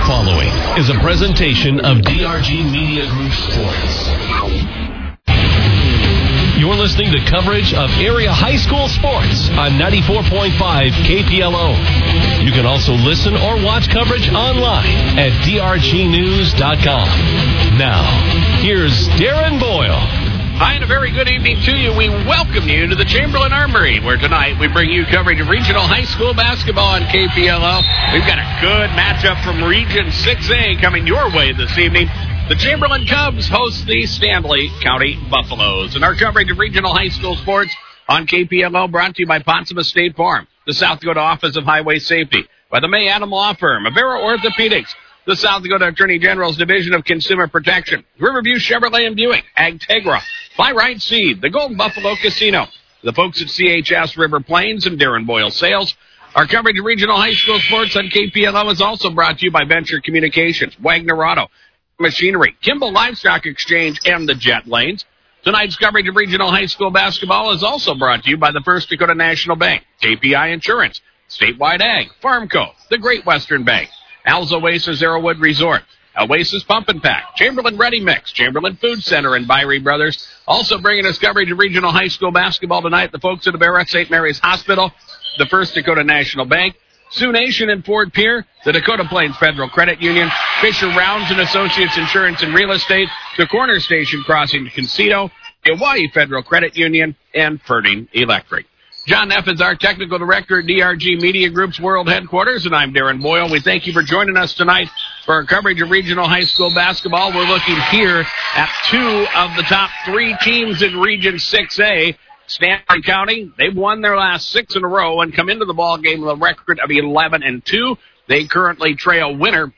following is a presentation of DRG Media Group Sports. You're listening to coverage of area high school sports on 94.5 KPLO. You can also listen or watch coverage online at drgnews.com. Now, here's Darren Boyle. Hi, and a very good evening to you. We welcome you to the Chamberlain Armory, where tonight we bring you coverage of regional high school basketball on KPLO. We've got a good matchup from Region 6A coming your way this evening. The Chamberlain Cubs host the Stanley County Buffaloes. And our coverage of regional high school sports on KPLO brought to you by Potsdam State Farm, the South Dakota Office of Highway Safety, by the May Adam Law Firm, Avera Orthopedics, the South Dakota Attorney General's Division of Consumer Protection, Riverview Chevrolet and Buick, Agtegra, Fly Right Seed, the Golden Buffalo Casino, the folks at CHS River Plains, and Darren Boyle Sales. Our coverage of regional high school sports on KPLO is also brought to you by Venture Communications, Wagner Auto, Machinery, Kimball Livestock Exchange, and the Jet Lanes. Tonight's coverage of regional high school basketball is also brought to you by the First Dakota National Bank, KPI Insurance, Statewide Ag, Farmco, the Great Western Bank, Al's Oasis Arrowwood Resort, Oasis Pump and Pack, Chamberlain Ready Mix, Chamberlain Food Center, and Byrie Brothers. Also bringing us coverage of regional high school basketball tonight, the folks at Avera St. Mary's Hospital, the First Dakota National Bank, Sioux Nation and Ford Pier, the Dakota Plains Federal Credit Union, Fisher Rounds and Associates Insurance and Real Estate, the Corner Station Crossing to Concito, Hawaii Federal Credit Union, and Ferding Electric. John Neff is our technical director at DRG Media Group's World Headquarters, and I'm Darren Boyle. We thank you for joining us tonight for our coverage of regional high school basketball. We're looking here at two of the top three teams in Region 6A. Stanley County, they've won their last 6 in a row and come into the ball game with a record of 11-2. They currently trail winner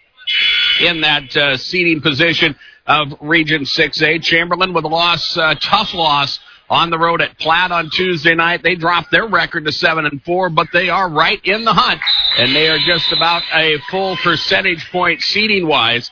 in that seeding position of Region 6A. Chamberlain with a loss, tough loss on the road at Platte on Tuesday night. They dropped their record to 7-4, but they are right in the hunt, and they are just about a full percentage point seeding-wise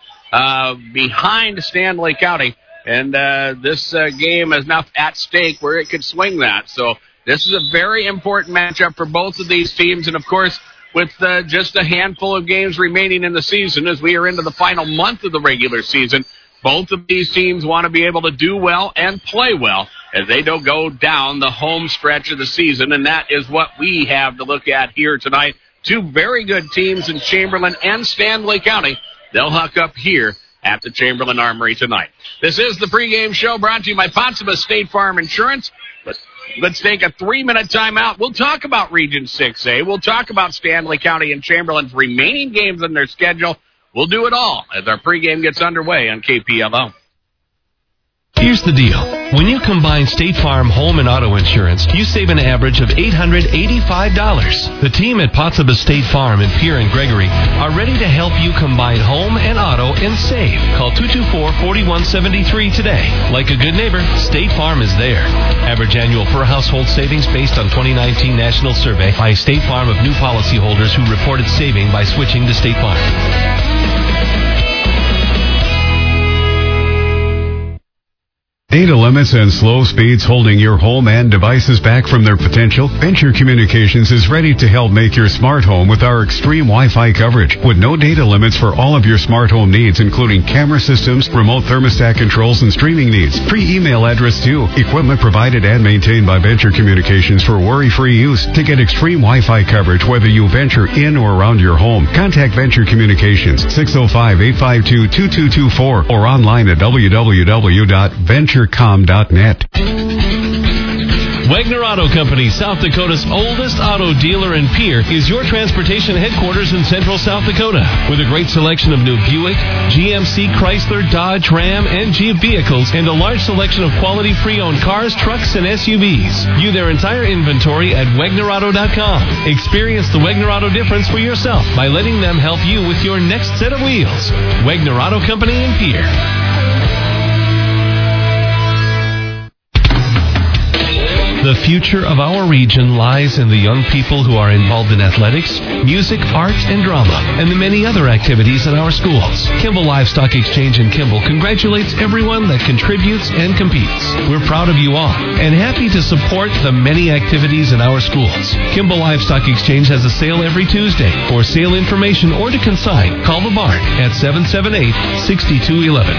behind Stanley County. And this game is enough at stake where it could swing that. So this is a very important matchup for both of these teams. And, of course, with just a handful of games remaining in the season as we are into the final month of the regular season, both of these teams want to be able to do well and play well as they don't go down the home stretch of the season. And that is what we have to look at here tonight. Two very good teams in Chamberlain and Stanley County. They'll hook up here at the Chamberlain Armory tonight. This is the pregame show brought to you by Potsdam State Farm Insurance. Let's take a 3-minute timeout. We'll talk about Region 6A. We'll talk about Stanley County and Chamberlain's remaining games in their schedule. We'll do it all as our pregame gets underway on KPLO. Here's the deal. When you combine State Farm home and auto insurance, you save an average of $885. The team at Potsdam State Farm in Pierre and Gregory are ready to help you combine home and auto and save. Call 224-4173 today. Like a good neighbor, State Farm is there. Average annual per household savings based on 2019 National Survey by State Farm of new policyholders who reported saving by switching to State Farm. Data limits and slow speeds holding your home and devices back from their potential? Venture Communications is ready to help make your smart home with our extreme Wi-Fi coverage. With no data limits for all of your smart home needs, including camera systems, remote thermostat controls, and streaming needs. Free email address too. Equipment provided and maintained by Venture Communications for worry-free use. To get extreme Wi-Fi coverage, whether you venture in or around your home, contact Venture Communications, 605-852-2224, or online at www.venturecom.net. Wagner Auto Company, South Dakota's oldest auto dealer in Pierre, is your transportation headquarters in central South Dakota. With a great selection of new Buick, GMC, Chrysler, Dodge, Ram, and Jeep vehicles, and a large selection of quality pre-owned cars, trucks, and SUVs. View their entire inventory at WagnerAuto.com. Experience the Wagner Auto difference for yourself by letting them help you with your next set of wheels. Wagner Auto Company in Pierre. The future of our region lies in the young people who are involved in athletics, music, art, and drama, and the many other activities in our schools. Kimball Livestock Exchange in Kimball congratulates everyone that contributes and competes. We're proud of you all and happy to support the many activities in our schools. Kimball Livestock Exchange has a sale every Tuesday. For sale information or to consign, call the barn at 778-6211.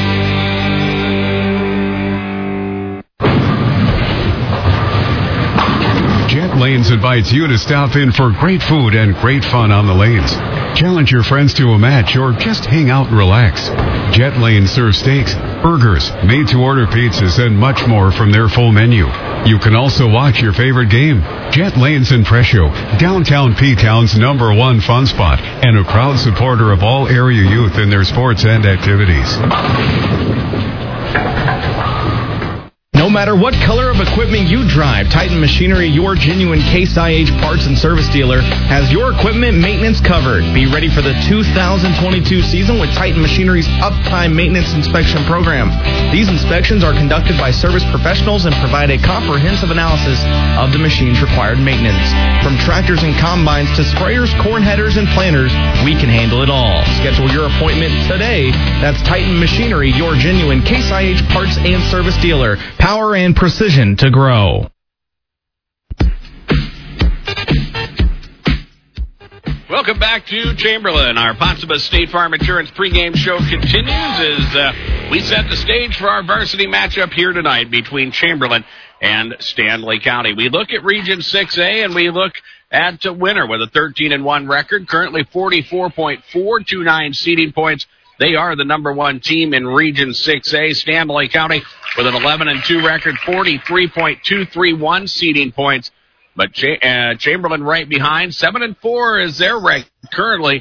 Jet Lanes invites you to stop in for great food and great fun on the lanes. Challenge your friends to a match or just hang out and relax. Jet Lanes serves steaks, burgers, made-to-order pizzas, and much more from their full menu. You can also watch your favorite game. Jet Lanes in Presho, downtown P-Town's #1 fun spot, and a proud supporter of all area youth in their sports and activities. No matter what color of equipment you drive, Titan Machinery, your genuine Case IH parts and service dealer, has your equipment maintenance covered. Be ready for the 2022 season with Titan Machinery's Uptime Maintenance Inspection Program. These inspections are conducted by service professionals and provide a comprehensive analysis of the machine's required maintenance. From tractors and combines to sprayers, corn headers, and planters, we can handle it all. Schedule your appointment today. That's Titan Machinery, your genuine Case IH parts and service dealer. Power and precision to grow. Welcome back to Chamberlain. Our Potsdam State Farm Insurance pregame show continues as we set the stage for our varsity matchup here tonight between Chamberlain and Stanley County. We look at Region 6A and we look at Winter with a 13-1 record, currently 44.429 seeding points. They are the #1 team in Region 6A. Stanley County with an 11-2 record, 43.231 seeding points. But Chamberlain right behind, 7-4 is their record, currently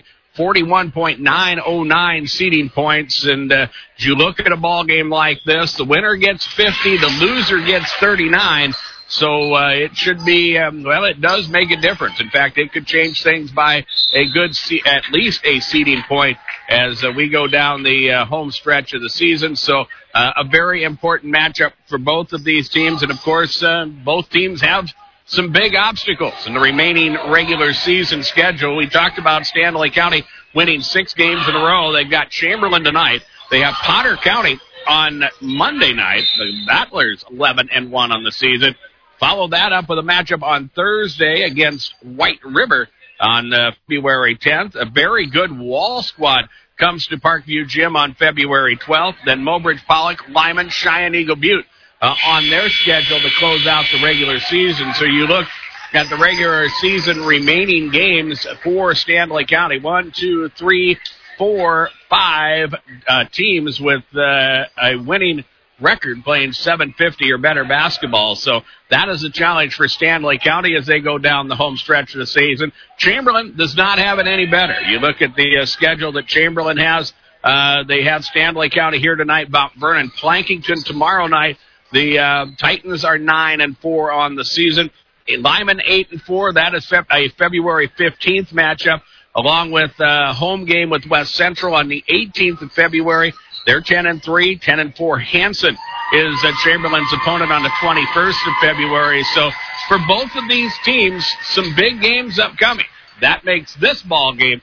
41.909 seeding points. And if you look at a ball game like this, the winner gets 50, the loser gets 39. So it should be, it does make a difference. In fact, it could change things by a good, at least a seeding point as we go down the home stretch of the season. So a very important matchup for both of these teams. And, of course, both teams have some big obstacles in the remaining regular season schedule. We talked about Stanley County winning 6 games in a row. They've got Chamberlain tonight. They have Potter County on Monday night. The Battlers 11-1 on the season. Follow that up with a matchup on Thursday against White River on February 10th. A very good Wall squad comes to Parkview Gym on February 12th. Then Mobridge, Pollock, Lyman, Cheyenne, Eagle Butte on their schedule to close out the regular season. So you look at the regular season remaining games for Stanley County. 1, 2, 3, 4, 5 teams with a winning record playing 750 or better basketball. So that is a challenge for Stanley County as they go down the home stretch of the season. Chamberlain does not have it any better. You look at the schedule that Chamberlain has. They have Stanley County here tonight, Mount Vernon, Plankington tomorrow night. The Titans are 9-4 on the season. Lyman 8-4. That is a February 15th matchup, along with a home game with West Central on the 18th of February. They're 10-3, 10-4. Hanson is Chamberlain's opponent on the 21st of February. So for both of these teams, some big games upcoming. That makes this ball game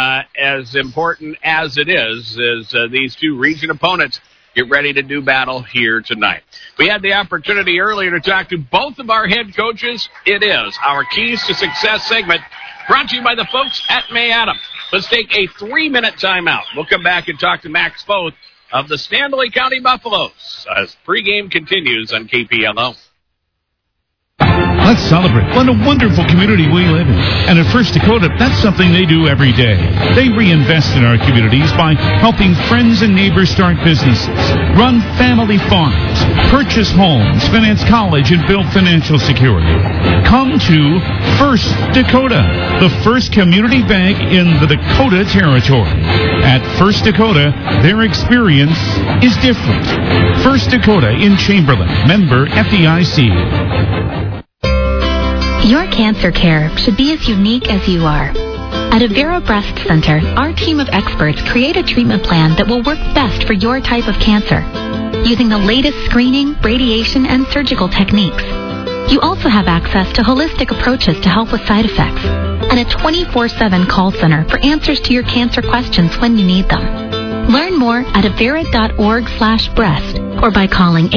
as important as it is as these two region opponents get ready to do battle here tonight. We had the opportunity earlier to talk to both of our head coaches. It is our Keys to Success segment brought to you by the folks at May Adams. Let's take a 3-minute timeout. We'll come back and talk to Max Foth of the Stanley County Buffaloes as pregame continues on KPLO. Let's celebrate. What a wonderful community we live in. And at First Dakota, that's something they do every day. They reinvest in our communities by helping friends and neighbors start businesses, run family farms, purchase homes, finance college, and build financial security. Come to First Dakota, the first community bank in the Dakota Territory. At First Dakota, their experience is different. First Dakota in Chamberlain, member FDIC. Your cancer care should be as unique as you are. At Avera Breast Center, our team of experts create a treatment plan that will work best for your type of cancer, using the latest screening, radiation, and surgical techniques. You also have access to holistic approaches to help with side effects and a 24/7 call center for answers to your cancer questions when you need them. Learn more at avera.org/breast or by calling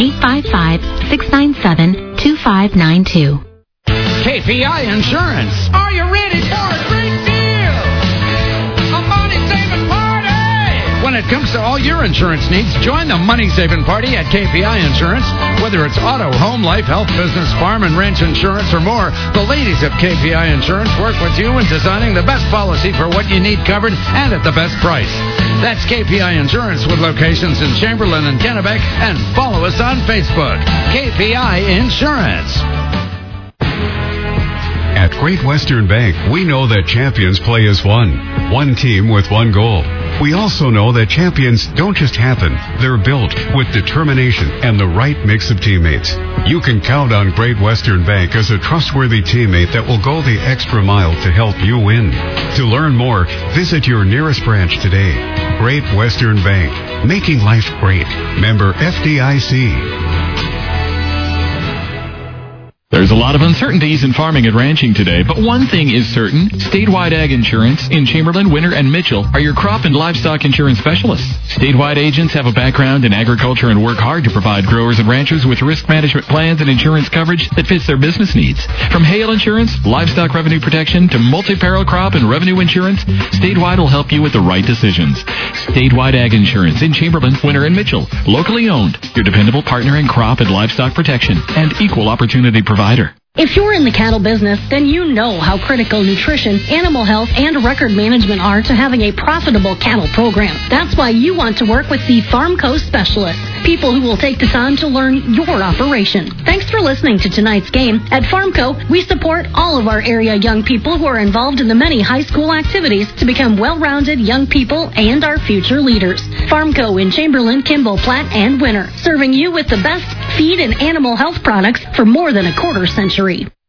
855-697-2592. KPI Insurance. Are you ready for a great deal? A money-saving party! When it comes to all your insurance needs, join the money-saving party at KPI Insurance. Whether it's auto, home, life, health, business, farm, and ranch insurance, or more, the ladies of KPI Insurance work with you in designing the best policy for what you need covered and at the best price. That's KPI Insurance with locations in Chamberlain and Kennebec, and follow us on Facebook. KPI Insurance. At Great Western Bank, we know that champions play as one team with one goal. We also know that champions don't just happen, they're built with determination and the right mix of teammates. You can count on Great Western Bank as a trustworthy teammate that will go the extra mile to help you win. To learn more, visit your nearest branch today. Great Western Bank, making life great. Member FDIC. There's a lot of uncertainties in farming and ranching today, but one thing is certain. Statewide Ag Insurance in Chamberlain, Winter, and Mitchell are your crop and livestock insurance specialists. Statewide agents have a background in agriculture and work hard to provide growers and ranchers with risk management plans and insurance coverage that fits their business needs. From hail insurance, livestock revenue protection, to multi-peril crop and revenue insurance, Statewide will help you with the right decisions. Statewide Ag Insurance in Chamberlain, Winter, and Mitchell. Locally owned, your dependable partner in crop and livestock protection and equal opportunity provider. If you're in the cattle business, then you know how critical nutrition, animal health, and record management are to having a profitable cattle program. That's why you want to work with the Farmco specialists, people who will take the time to learn your operation. Thanks for listening to tonight's game. At Farmco, we support all of our area young people who are involved in the many high school activities to become well-rounded young people and our future leaders. Farmco in Chamberlain, Kimball, Platte, and Winter, serving you with the best feed and animal health products for more than a quarter century.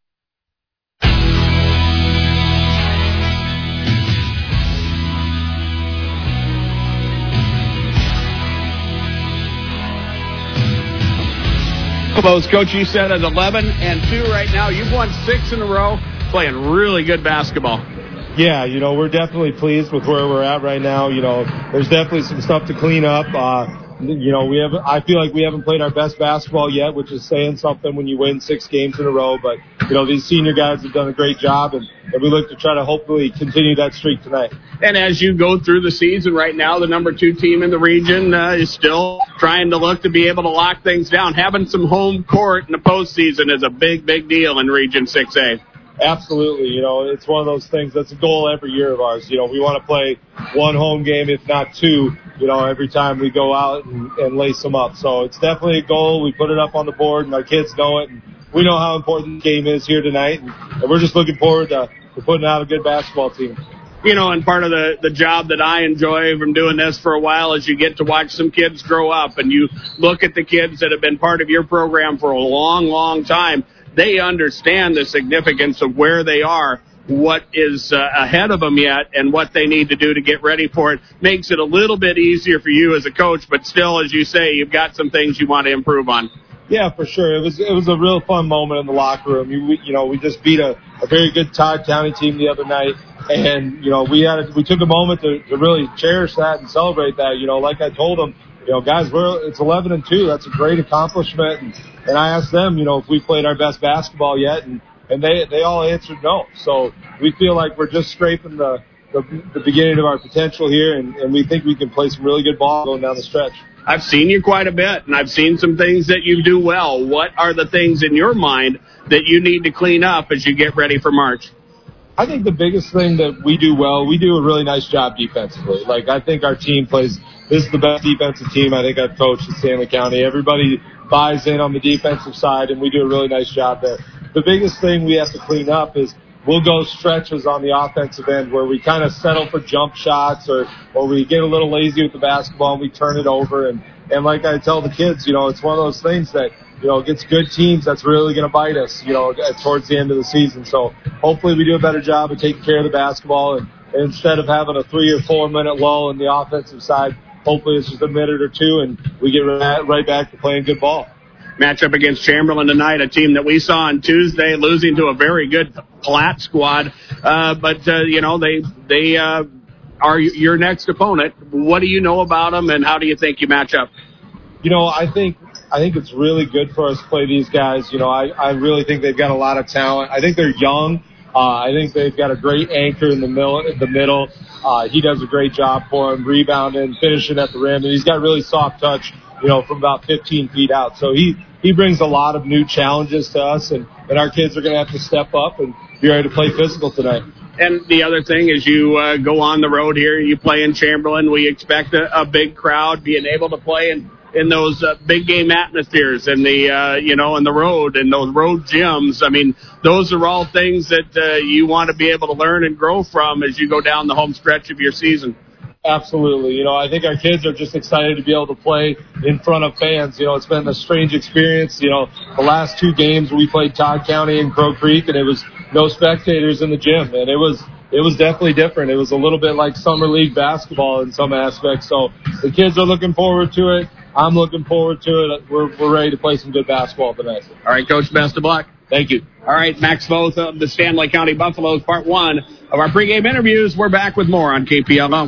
Those, Coach, you said at 11-2 right now. You've won 6 in a row, playing really good basketball. Yeah, we're definitely pleased with where we're at right now. There's definitely some stuff to clean up. I feel like we haven't played our best basketball yet, which is saying something when you win 6 games in a row. But, these senior guys have done a great job, and we look to try to hopefully continue that streak tonight. And as you go through the season right now, the number 2 team in the region is still trying to look to be able to lock things down. Having some home court in the postseason is a big, big deal in Region 6A. Absolutely. It's one of those things that's a goal every year of ours. We want to play 1 home game, if not 2, every time we go out and lace them up. So it's definitely a goal. We put it up on the board, and our kids know it. And we know how important the game is here tonight. And we're just looking forward to putting out a good basketball team. And part of the job that I enjoy from doing this for a while is you get to watch some kids grow up, and you look at the kids that have been part of your program for a long, long time. They understand the significance of where they are, what is ahead of them yet, and what they need to do to get ready for it. Makes it a little bit easier for you as a coach, but still, as you say, you've got some things you want to improve on. Yeah, for sure. It was a real fun moment in the locker room. We just beat a very good Todd County team the other night, and we took a moment to really cherish that and celebrate that. Like I told them, guys, it's 11-2. That's a great accomplishment. And I asked them, if we played our best basketball yet, and they all answered no. So we feel like we're just scraping the beginning of our potential here, and we think we can play some really good ball going down the stretch. I've seen you quite a bit, and I've seen some things that you do well. What are the things in your mind that you need to clean up as you get ready for March? I think the biggest thing that we do well, we do a really nice job defensively. I think our team this is the best defensive team I think I've coached in Stanley County. Everybody buys in on the defensive side, and we do a really nice job there. The biggest thing we have to clean up is we'll go stretches on the offensive end where we kind of settle for jump shots or we get a little lazy with the basketball and we turn it over. And like I tell the kids, it's one of those things that, against good teams, that's really going to bite us, towards the end of the season. So hopefully we do a better job of taking care of the basketball. And instead of having a 3 or 4 minute lull in the offensive side, hopefully it's just a minute or 2 and we get right back to playing good ball. matchup against Chamberlain tonight, a team that we saw on Tuesday losing to a very good Platte squad. They are your next opponent. What do you know about them, and how do you think you match up? I think it's really good for us to play these guys. I really think they've got a lot of talent. I think they're young. I think they've got a great anchor in the middle. He does a great job for him, rebounding, finishing at the rim, and he's got really soft touch, from about 15 feet out. So he brings a lot of new challenges to us, and our kids are going to have to step up and be ready to play physical tonight. And the other thing is you go on the road here, you play in Chamberlain. We expect a big crowd, being able to play in those big game atmospheres and and the road and those road gyms. I mean, those are all things that you want to be able to learn and grow from as you go down the home stretch of your season. Absolutely. I think our kids are just excited to be able to play in front of fans. It's been a strange experience. The last 2 games we played Todd County and Crow Creek, and it was no spectators in the gym, and it was definitely different. It was a little bit like summer league basketball in some aspects. So the kids are looking forward to it. I'm looking forward to it. We're ready to play some good basketball tonight. All right, Coach, best of luck. Thank you. All right, Max Voth of the Stanley County Buffaloes, part 1 of our pregame interviews. We're back with more on KPLO.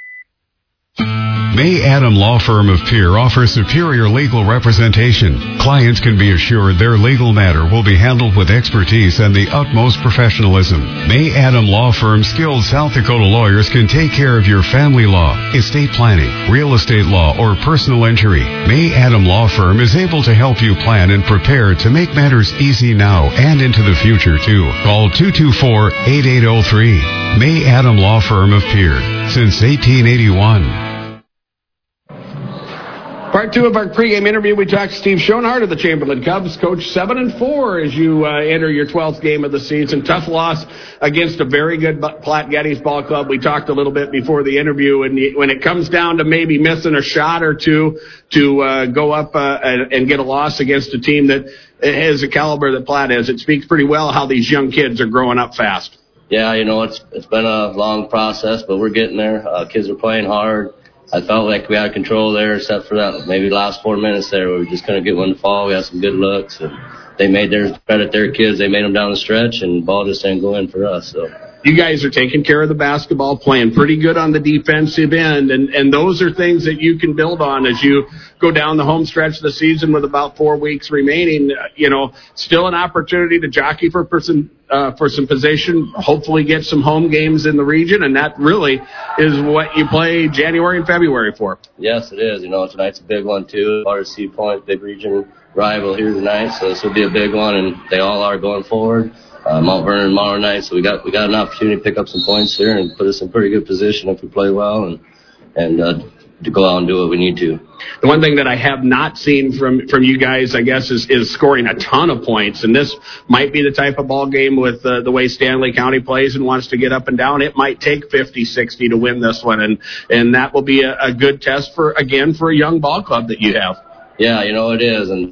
May Adam Law Firm of Pierre offers superior legal representation. Clients can be assured their legal matter will be handled with expertise and the utmost professionalism. May Adam Law Firm's skilled South Dakota lawyers can take care of your family law, estate planning, real estate law, or personal injury. May Adam Law Firm is able to help you plan and prepare to make matters easy now and into the future, too. Call 224-8803. May Adam Law Firm of Pierre, since 1881. Part 2 of our pregame interview, we talked to Steve Schoenhardt of the Chamberlain Cubs. Coach, 7-4 as you enter your 12th game of the season. Tough loss against a very good Platte Geddes ball club. We talked a little bit before the interview, and when it comes down to maybe missing a shot or two to go up and get a loss against a team that has a caliber that Platte has, it speaks pretty well how these young kids are growing up fast. Yeah, it's been a long process, but we're getting there. Kids are playing hard. I felt like we had control there, except for that maybe last 4 minutes there where we just couldn't get one to fall. We had some good looks, and they made their kids. They made them down the stretch, and the ball just didn't go in for us. So you guys are taking care of the basketball, playing pretty good on the defensive end, and those are things that you can build on as you go down the home stretch of the season with about 4 weeks remaining. Still an opportunity to jockey for some position, hopefully get some home games in the region, and that really is what you play January and February for. Yes, it is. Tonight's a big one, too. RC Point, big region rival here tonight, so this will be a big one, and they all are going forward. Mount Vernon tomorrow night, so we got an opportunity to pick up some points here and put us in pretty good position if we play well and to go out and do what we need to. The one thing that I have not seen from you guys, I guess, is scoring a ton of points. And this might be the type of ball game with the way Stanley County plays and wants to get up and down. It might take 50, 60 to win this one. And that will be a good test for a young ball club that you have. Yeah, it is. And,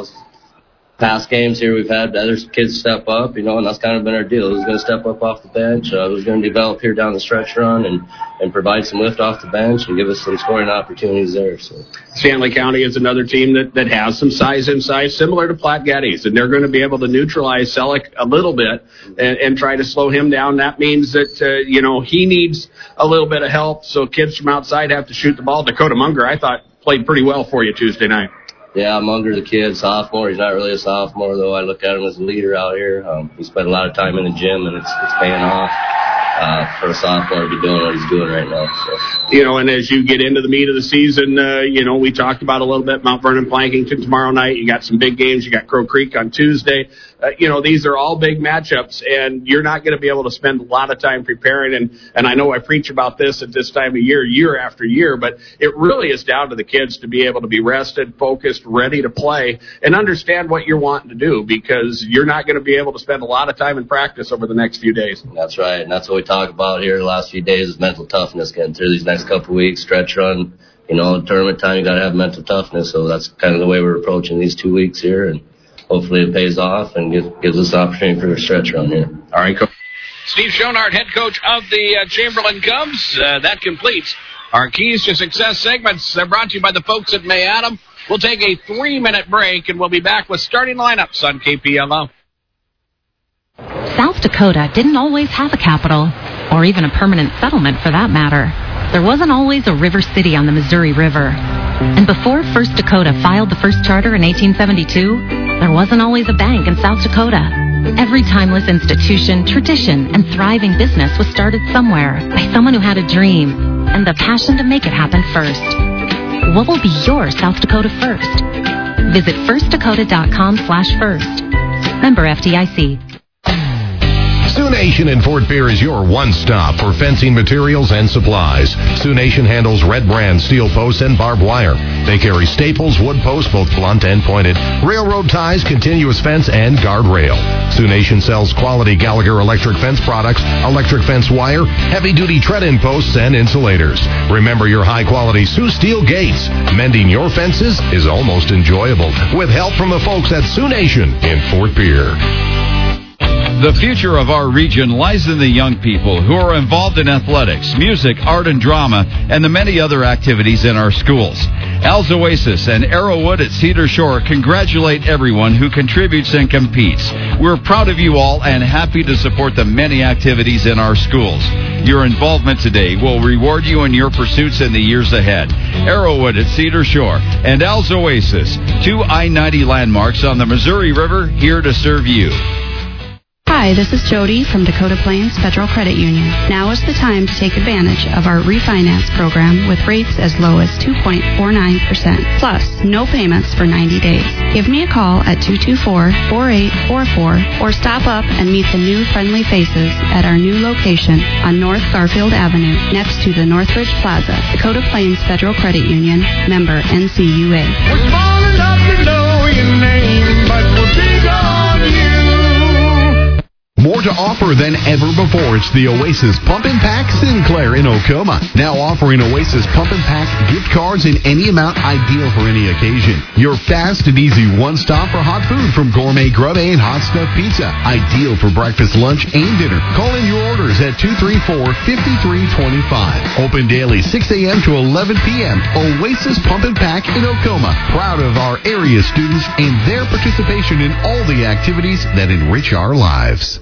past games here, we've had other kids step up, and that's kind of been our deal. Who's going to step up off the bench? Who's going to develop here down the stretch run and provide some lift off the bench and give us some scoring opportunities there. So Stanley County is another team that has some size inside, similar to Platte Geddes, and they're going to be able to neutralize Selleck a little bit and try to slow him down. That means that, he needs a little bit of help, so kids from outside have to shoot the ball. Dakota Munger, I thought, played pretty well for you Tuesday night. Yeah, Munger, the kid, sophomore. He's not really a sophomore, though. I look at him as a leader out here. He spent a lot of time in the gym, and it's paying off for a sophomore to be doing what he's doing right now. So. And as you get into the meat of the season, we talked about a little bit Mount Vernon Plankington tomorrow night. You got some big games. You got Crow Creek on Tuesday. These are all big matchups, and you're not going to be able to spend a lot of time preparing. And I know I preach about this at this time of year after year, but it really is down to the kids to be able to be rested, focused, ready to play, and understand what you're wanting to do, because you're not going to be able to spend a lot of time in practice over the next few days. That's right, and that's what we talk about here the last few days is mental toughness, getting through these next couple of weeks, stretch run, tournament time, you got to have mental toughness. So that's kind of the way we're approaching these 2 weeks here, and hopefully it pays off and gives us an opportunity for a stretch run here. All right, Coach. Steve Schoenhardt, head coach of the Chamberlain Cubs. That completes our Keys to Success segments. They're brought to you by the folks at May Adam. We'll take a 3-minute break, and we'll be back with starting lineups on KPLO. South Dakota didn't always have a capital, or even a permanent settlement for that matter. There wasn't always a river city on the Missouri River. And before First Dakota filed the first charter in 1872, there wasn't always a bank in South Dakota. Every timeless institution, tradition, and thriving business was started somewhere by someone who had a dream and the passion to make it happen first. What will be your South Dakota first? Visit firstdakota.com/first. Member FDIC. Sioux Nation in Fort Pierre is your one-stop for fencing materials and supplies. Sioux Nation handles Red Brand steel posts and barbed wire. They carry staples, wood posts, both blunt and pointed, railroad ties, continuous fence, and guardrail. Sioux Nation sells quality Gallagher electric fence products, electric fence wire, heavy-duty tread-in posts, and insulators. Remember your high-quality Sioux steel gates. Mending your fences is almost enjoyable with help from the folks at Sioux Nation in Fort Pierre. The future of our region lies in the young people who are involved in athletics, music, art, and drama, and the many other activities in our schools. Al's Oasis and Arrowwood at Cedar Shore congratulate everyone who contributes and competes. We're proud of you all and happy to support the many activities in our schools. Your involvement today will reward you in your pursuits in the years ahead. Arrowwood at Cedar Shore and Al's Oasis, 2 I-90 landmarks on the Missouri River, here to serve you. Hi, this is Jody from Dakota Plains Federal Credit Union. Now is the time to take advantage of our refinance program with rates as low as 2.49%, plus no payments for 90 days. Give me a call at 224-4844 or stop up and meet the new friendly faces at our new location on North Garfield Avenue next to the Northridge Plaza. Dakota Plains Federal Credit Union, member NCUA. We're small enough to know your name, but we're big on you. More to offer than ever before. It's the Oasis Pump and Pack Sinclair in Okoma. Now offering Oasis Pump and Pack gift cards in any amount, ideal for any occasion. Your fast and easy one-stop for hot food from gourmet grub and hot stuffed pizza. Ideal for breakfast, lunch, and dinner. Call in your orders at 234-5325. Open daily 6 a.m. to 11 p.m. Oasis Pump and Pack in Okoma. Proud of our area students and their participation in all the activities that enrich our lives.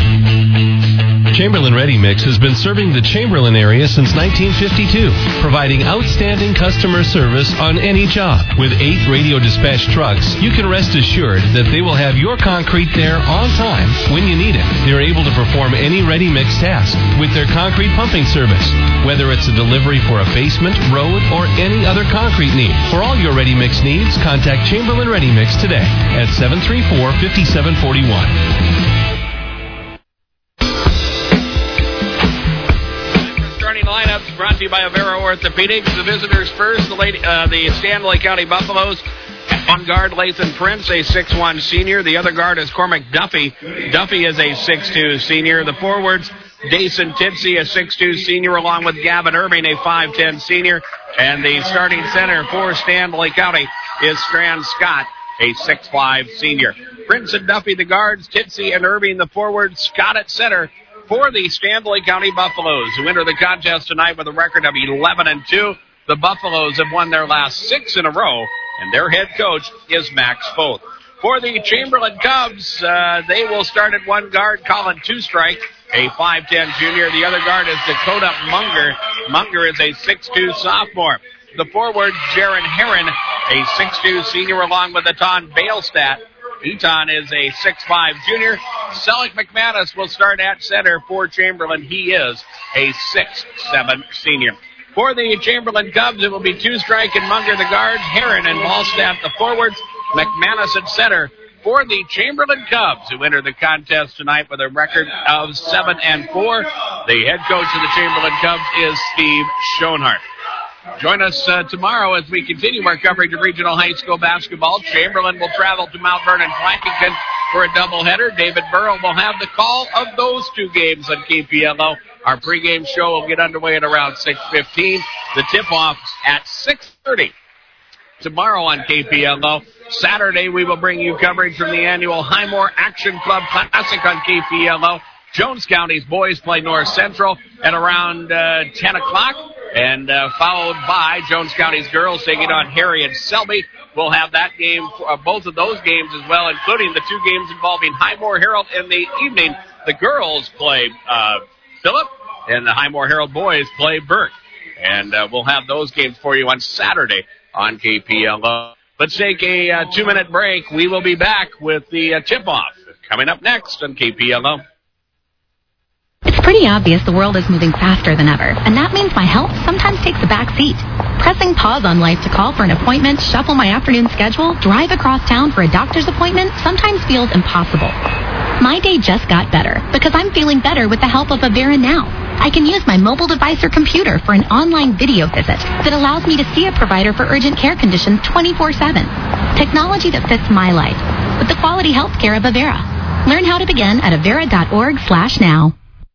Chamberlain Ready Mix has been serving the Chamberlain area since 1952, providing outstanding customer service on any job. With 8 radio dispatch trucks, you can rest assured that they will have your concrete there on time when you need it. They're able to perform any ready mix task with their concrete pumping service, whether it's a delivery for a basement, road, or any other concrete need. For all your ready mix needs, contact Chamberlain Ready Mix today at 734-5741. Lineups brought to you by Avera Orthopedics. The visitors first, the Stanley County Buffaloes. On guard, Lathan Prince, a 6'1 senior. The other guard is Cormac Duffy. Duffy is a 6'2 senior. The forwards, Dason Tipsy, a 6'2 senior, along with Gavin Irving, a 5'10 senior. And the starting center for Stanley County is Strand Scott, a 6'5 senior. Prince and Duffy, the guards, Tipsy and Irving, the forwards, Scott at center. For the Stanley County Buffaloes, who enter the contest tonight with a record of 11-2. The Buffaloes have won their last 6 in a row, and their head coach is Max Foth. For the Chamberlain Cubs, they will start at one guard, Colin Two-Strike, a 5'10 junior. The other guard is Dakota Munger. Munger is a 6'2 sophomore. The forward, Jaron Herron, a 6'2 senior, along with Etan Bailstat. Eton is a 6'5 junior. Selleck McManus will start at center for Chamberlain. He is a 6'7 senior. For the Chamberlain Cubs, it will be Two-Strike and Munger the guards, Herron and Ballstaff the forwards, McManus at center. For the Chamberlain Cubs, who enter the contest tonight with a record of 7-4, the head coach of the Chamberlain Cubs is Steve Schoenhart. Join us tomorrow as we continue our coverage of regional high school basketball. Chamberlain will travel to Mount Vernon-Plankington for a doubleheader. David Burrow will have the call of those 2 games on KPLO. Our pregame show will get underway at around 6:15. The tip-off at 6:30 tomorrow on KPLO. Saturday, we will bring you coverage from the annual Highmore Action Club Classic on KPLO. Jones County's boys play North Central at around 10 o'clock. And followed by Jones County's girls taking on Harriet Selby. we'll have that game, both of those games as well, including the two games involving Highmore Herald in the evening. The girls play Phillip, and the Highmore Herald boys play Burke. And we'll have those games for you on Saturday on KPLO. Let's take a 2-minute break. We will be back with the tip-off coming up next on KPLO. It's pretty obvious the world is moving faster than ever, and that means my health sometimes takes a back seat. Pressing pause on life to call for an appointment, shuffle my afternoon schedule, drive across town for a doctor's appointment sometimes feels impossible. My day just got better because I'm feeling better with the help of Avera Now. I can use my mobile device or computer for an online video visit that allows me to see a provider for urgent care conditions 24/7. Technology that fits my life with the quality health care of Avera. Learn how to begin at avera.org/now.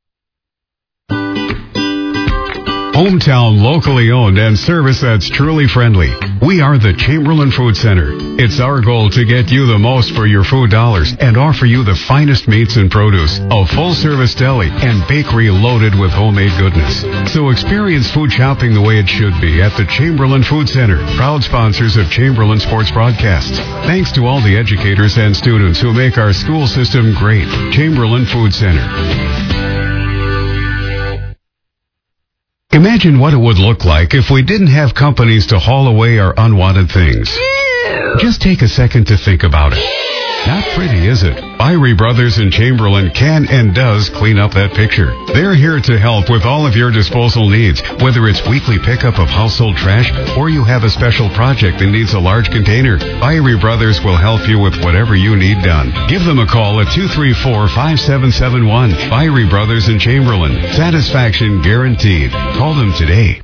Hometown, locally owned, and service that's truly friendly. We are the Chamberlain Food Center. It's our goal to get you the most for your food dollars and offer you the finest meats and produce, a full-service deli, and bakery loaded with homemade goodness. So experience food shopping the way it should be at the Chamberlain Food Center, proud sponsors of Chamberlain Sports Broadcasts. Thanks to all the educators and students who make our school system great. Chamberlain Food Center. Imagine what it would look like if we didn't have companies to haul away our unwanted things. Just take a second to think about it. Not pretty, is it? Byrie Brothers in Chamberlain can and does clean up that picture. They're here to help with all of your disposal needs, whether it's weekly pickup of household trash or you have a special project that needs a large container. Byrie Brothers will help you with whatever you need done. Give them a call at 234-5771. Byrie Brothers in Chamberlain. Satisfaction guaranteed. Call them today.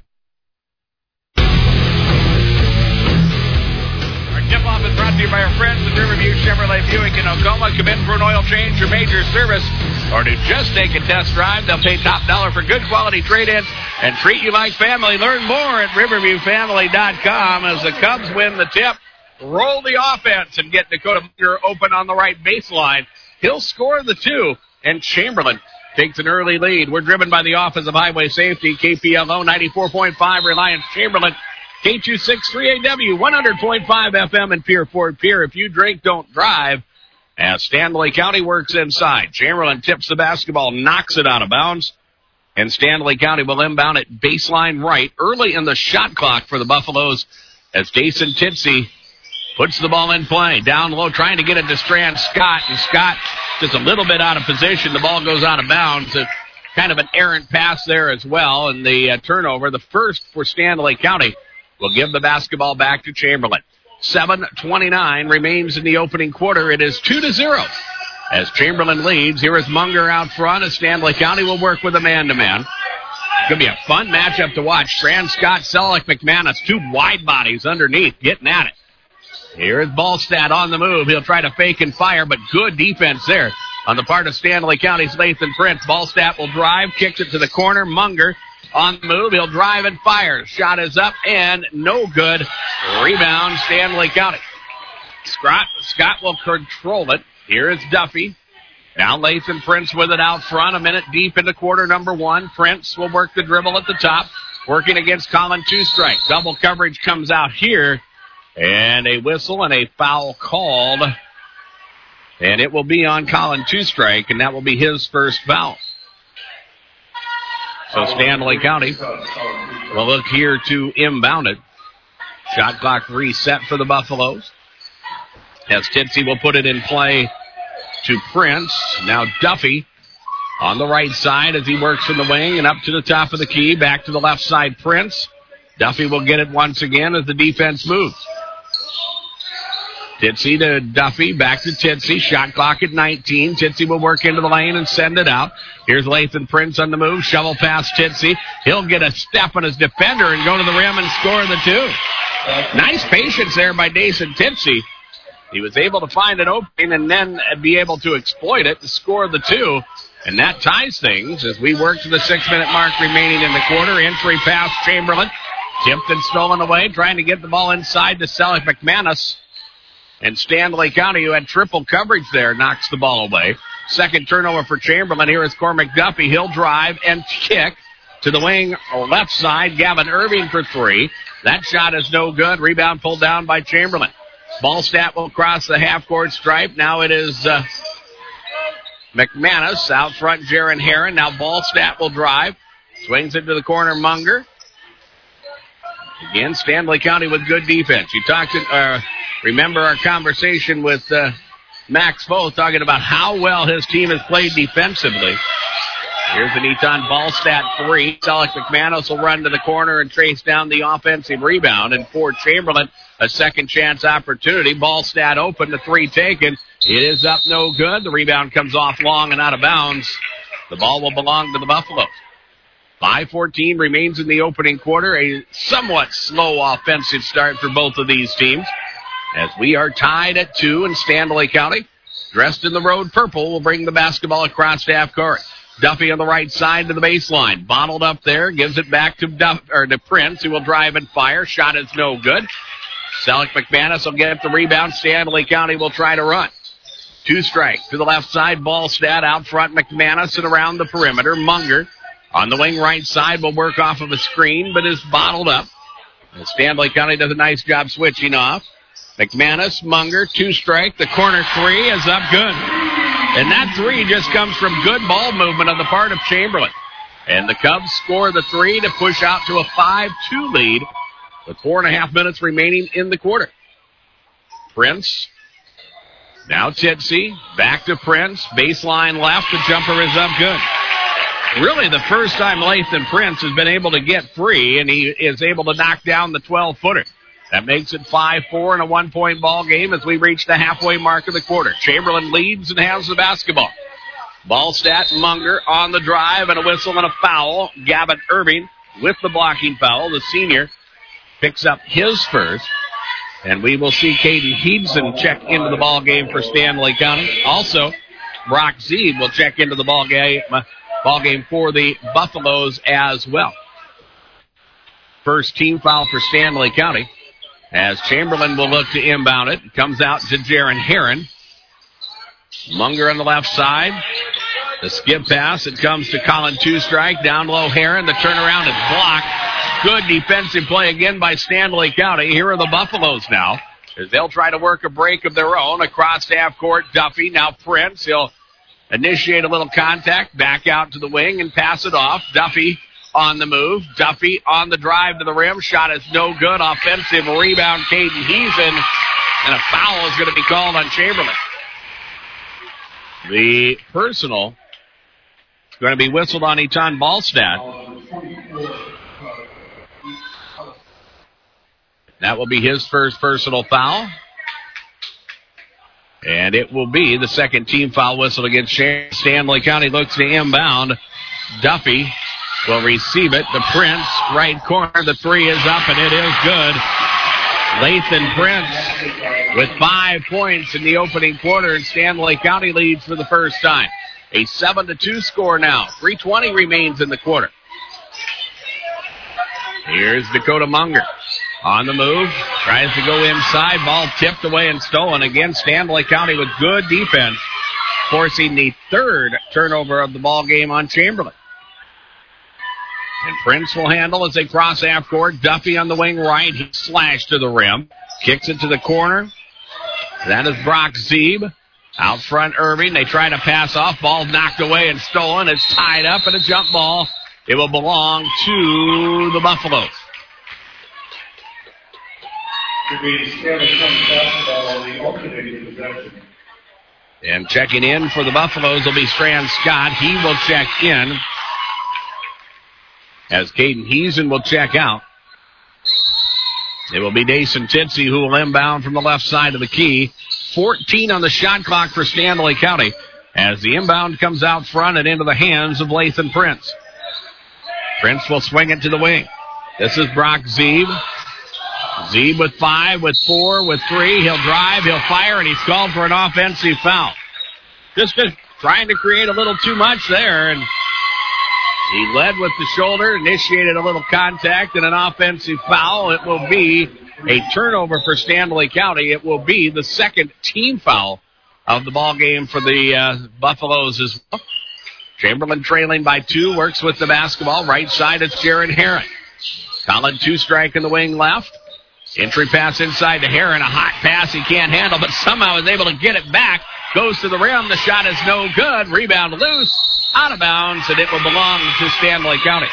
Tip-off is brought to you by our friends at Riverview Chevrolet Buick in Oklahoma. Come in for an oil change or major service, or to just take a test drive. They'll pay top dollar for good quality trade-ins and treat you like family. Learn more at riverviewfamily.com as the Cubs win the tip. Roll the offense and get Dakota Munger open on the right baseline. He'll score the 2, and Chamberlain takes an early lead. We're driven by the Office of Highway Safety, KPLO 94.5, Reliance Chamberlain. K263AW, 100.5 FM and Pier Ford Pier. If you drink, don't drive. As Stanley County works inside. Chamberlain tips the basketball, knocks it out of bounds. And Stanley County will inbound at baseline right early in the shot clock for the Buffaloes as Jason Titsey puts the ball in play. Down low, trying to get it to Strand Scott. And Scott just a little bit out of position. The ball goes out of bounds. It's kind of an errant pass there as well. And the turnover, the first for Stanley County, will give the basketball back to Chamberlain. 7:29 remains in the opening quarter. It is 2-0 as Chamberlain leads. Here is Munger out front as Stanley County will work with a man-to-man. It's going to be a fun matchup to watch. Strand Scott, Selleck, McManus, two wide bodies underneath getting at it. Here is Ballstadt on the move. He'll try to fake and fire, but good defense there on the part of Stanley County's Lathan Prince. Ballstadt will drive, kicks it to the corner. Munger on the move. He'll drive and fire. Shot is up and no good. Rebound, Stanley County. Scott will control it. Here is Duffy. Now Lathan Prince with it out front. A minute deep into quarter number 1. Prince will work the dribble at the top. Working against Colin Two-Strike. Double coverage comes out here. And a whistle and a foul called. And it will be on Colin Two-Strike, and that will be his first foul. So Stanley County will look here to inbound it. Shot clock reset for the Buffaloes. As Titsey will put it in play to Prince. Now Duffy on the right side as he works from the wing and up to the top of the key. Back to the left side, Prince. Duffy will get it once again as the defense moves. Titsey to Duffy, back to Titsey. Shot clock at 19. Titsey will work into the lane and send it out. Here's Lathan Prince on the move. Shovel past Titsey. He'll get a step on his defender and go to the rim and score the 2. Nice patience there by Jason Titsey. He was able to find an opening and then be able to exploit it to score the 2. And that ties things as we work to the 6-minute mark remaining in the quarter. Entry pass Chamberlain. Tipped and stolen away. Trying to get the ball inside to Selleck McManus. And Stanley County, who had triple coverage there, knocks the ball away. Second turnover for Chamberlain. Here is Cormac Duffy. He'll drive and kick to the wing left side. Gavin Irving for 3. That shot is no good. Rebound pulled down by Chamberlain. Ballstat will cross the half-court stripe. Now it is McManus out front, Jaron Heron. Now Ballstat will drive. Swings into the corner, Munger. Again, Stanley County with good defense. You talked to, remember our conversation with Max Foth talking about how well his team has played defensively. Here's an Eton Ballstat 3. Selleck McManus will run to the corner and trace down the offensive rebound. And for Chamberlain, a second chance opportunity. Ballstat open, the 3 taken. It is up, no good. The rebound comes off long and out of bounds. The ball will belong to the Buffaloes. 5:14 remains in the opening quarter. A somewhat slow offensive start for both of these teams. As we are tied at 2 in Stanley County. Dressed in the road purple will bring the basketball across half court. Duffy on the right side to the baseline. Bottled up there. Gives it back to Prince, who will drive and fire. Shot is no good. Selleck McManus will get the rebound. Stanley County will try to run. 2 strike to the left side. Ballstat out front. McManus and around the perimeter. Munger on the wing right side will work off of a screen, but is bottled up. And Stanley County does a nice job switching off. McManus, Munger, 2 strike. The corner 3 is up good. And that 3 just comes from good ball movement on the part of Chamberlain. And the Cubs score the 3 to push out to a 5-2 lead with 4.5 minutes remaining in the quarter. Prince. Now Titsy. Back to Prince. Baseline left. The jumper is up good. Really the first time Lathan Prince has been able to get free, and he is able to knock down the 12-footer. That makes it 5-4 in a 1-point ball game as we reach the halfway mark of the quarter. Chamberlain leads and has the basketball. Ballstat, Munger on the drive, and a whistle and a foul. Gavin Irving with the blocking foul. The senior picks up his first. And we will see Caden Heedson check into the ball game for Stanley County. Also, Brock Zeeb will check into the ball game for the Buffaloes as well. First team foul for Stanley County. As Chamberlain will look to inbound it. Comes out to Jaron Heron. Munger on the left side. The skip pass. It comes to Colin 2-strike. Down low Heron. The turnaround is blocked. Good defensive play again by Stanley County. Here are the Buffaloes now, as they'll try to work a break of their own across half court. Duffy, now Prince. He'll initiate a little contact, back out to the wing and pass it off. Duffy on the move. Duffy on the drive to the rim. Shot is no good. Offensive rebound, Caden Heeson. And a foul is going to be called on Chamberlain. The personal is going to be whistled on Eton Ballstat. That will be his first personal foul. And it will be the second team foul whistle against Stanley County. Looks to inbound. Duffy will receive it. The Prince, right corner. The 3 is up, and it is good. Lathan Prince with 5 points in the opening quarter, and Stanley County leads for the first time. A 7-2 score now. 3:20 remains in the quarter. Here's Dakota Munger. On the move, tries to go inside, ball tipped away and stolen. Again, Stanley County with good defense, forcing the 3rd turnover of the ball game on Chamberlain. And Prince will handle as they cross half court. Duffy on the wing right, he slashed to the rim, kicks it to the corner. That is Brock Zeeb. Out front, Irving, they try to pass off, ball knocked away and stolen. It's tied up and a jump ball. It will belong to the Buffaloes. And checking in for the Buffaloes will be Strand Scott. He will check in as Caden Heeson will check out. It will be Dason Titsy who will inbound from the left side of the key. 14 on the shot clock for Stanley County as the inbound comes out front and into the hands of Lathan Prince. Prince will swing it to the wing. This is Brock Zeeb. Zeeb with 5, with 4, with 3. He'll drive, he'll fire, and he's called for an offensive foul. Just trying to create a little too much there, and he led with the shoulder, initiated a little contact, and an offensive foul. It will be a turnover for Stanley County. It will be the second team foul of the ball game for the Buffaloes as well. Chamberlain trailing by 2, works with the basketball. Right side, it's Jaron Heron. Colin 2-strike in the wing left. Entry pass inside to Heron. A hot pass he can't handle, but somehow is able to get it back. Goes to the rim. The shot is no good. Rebound loose. Out of bounds, and it will belong to Stanley County.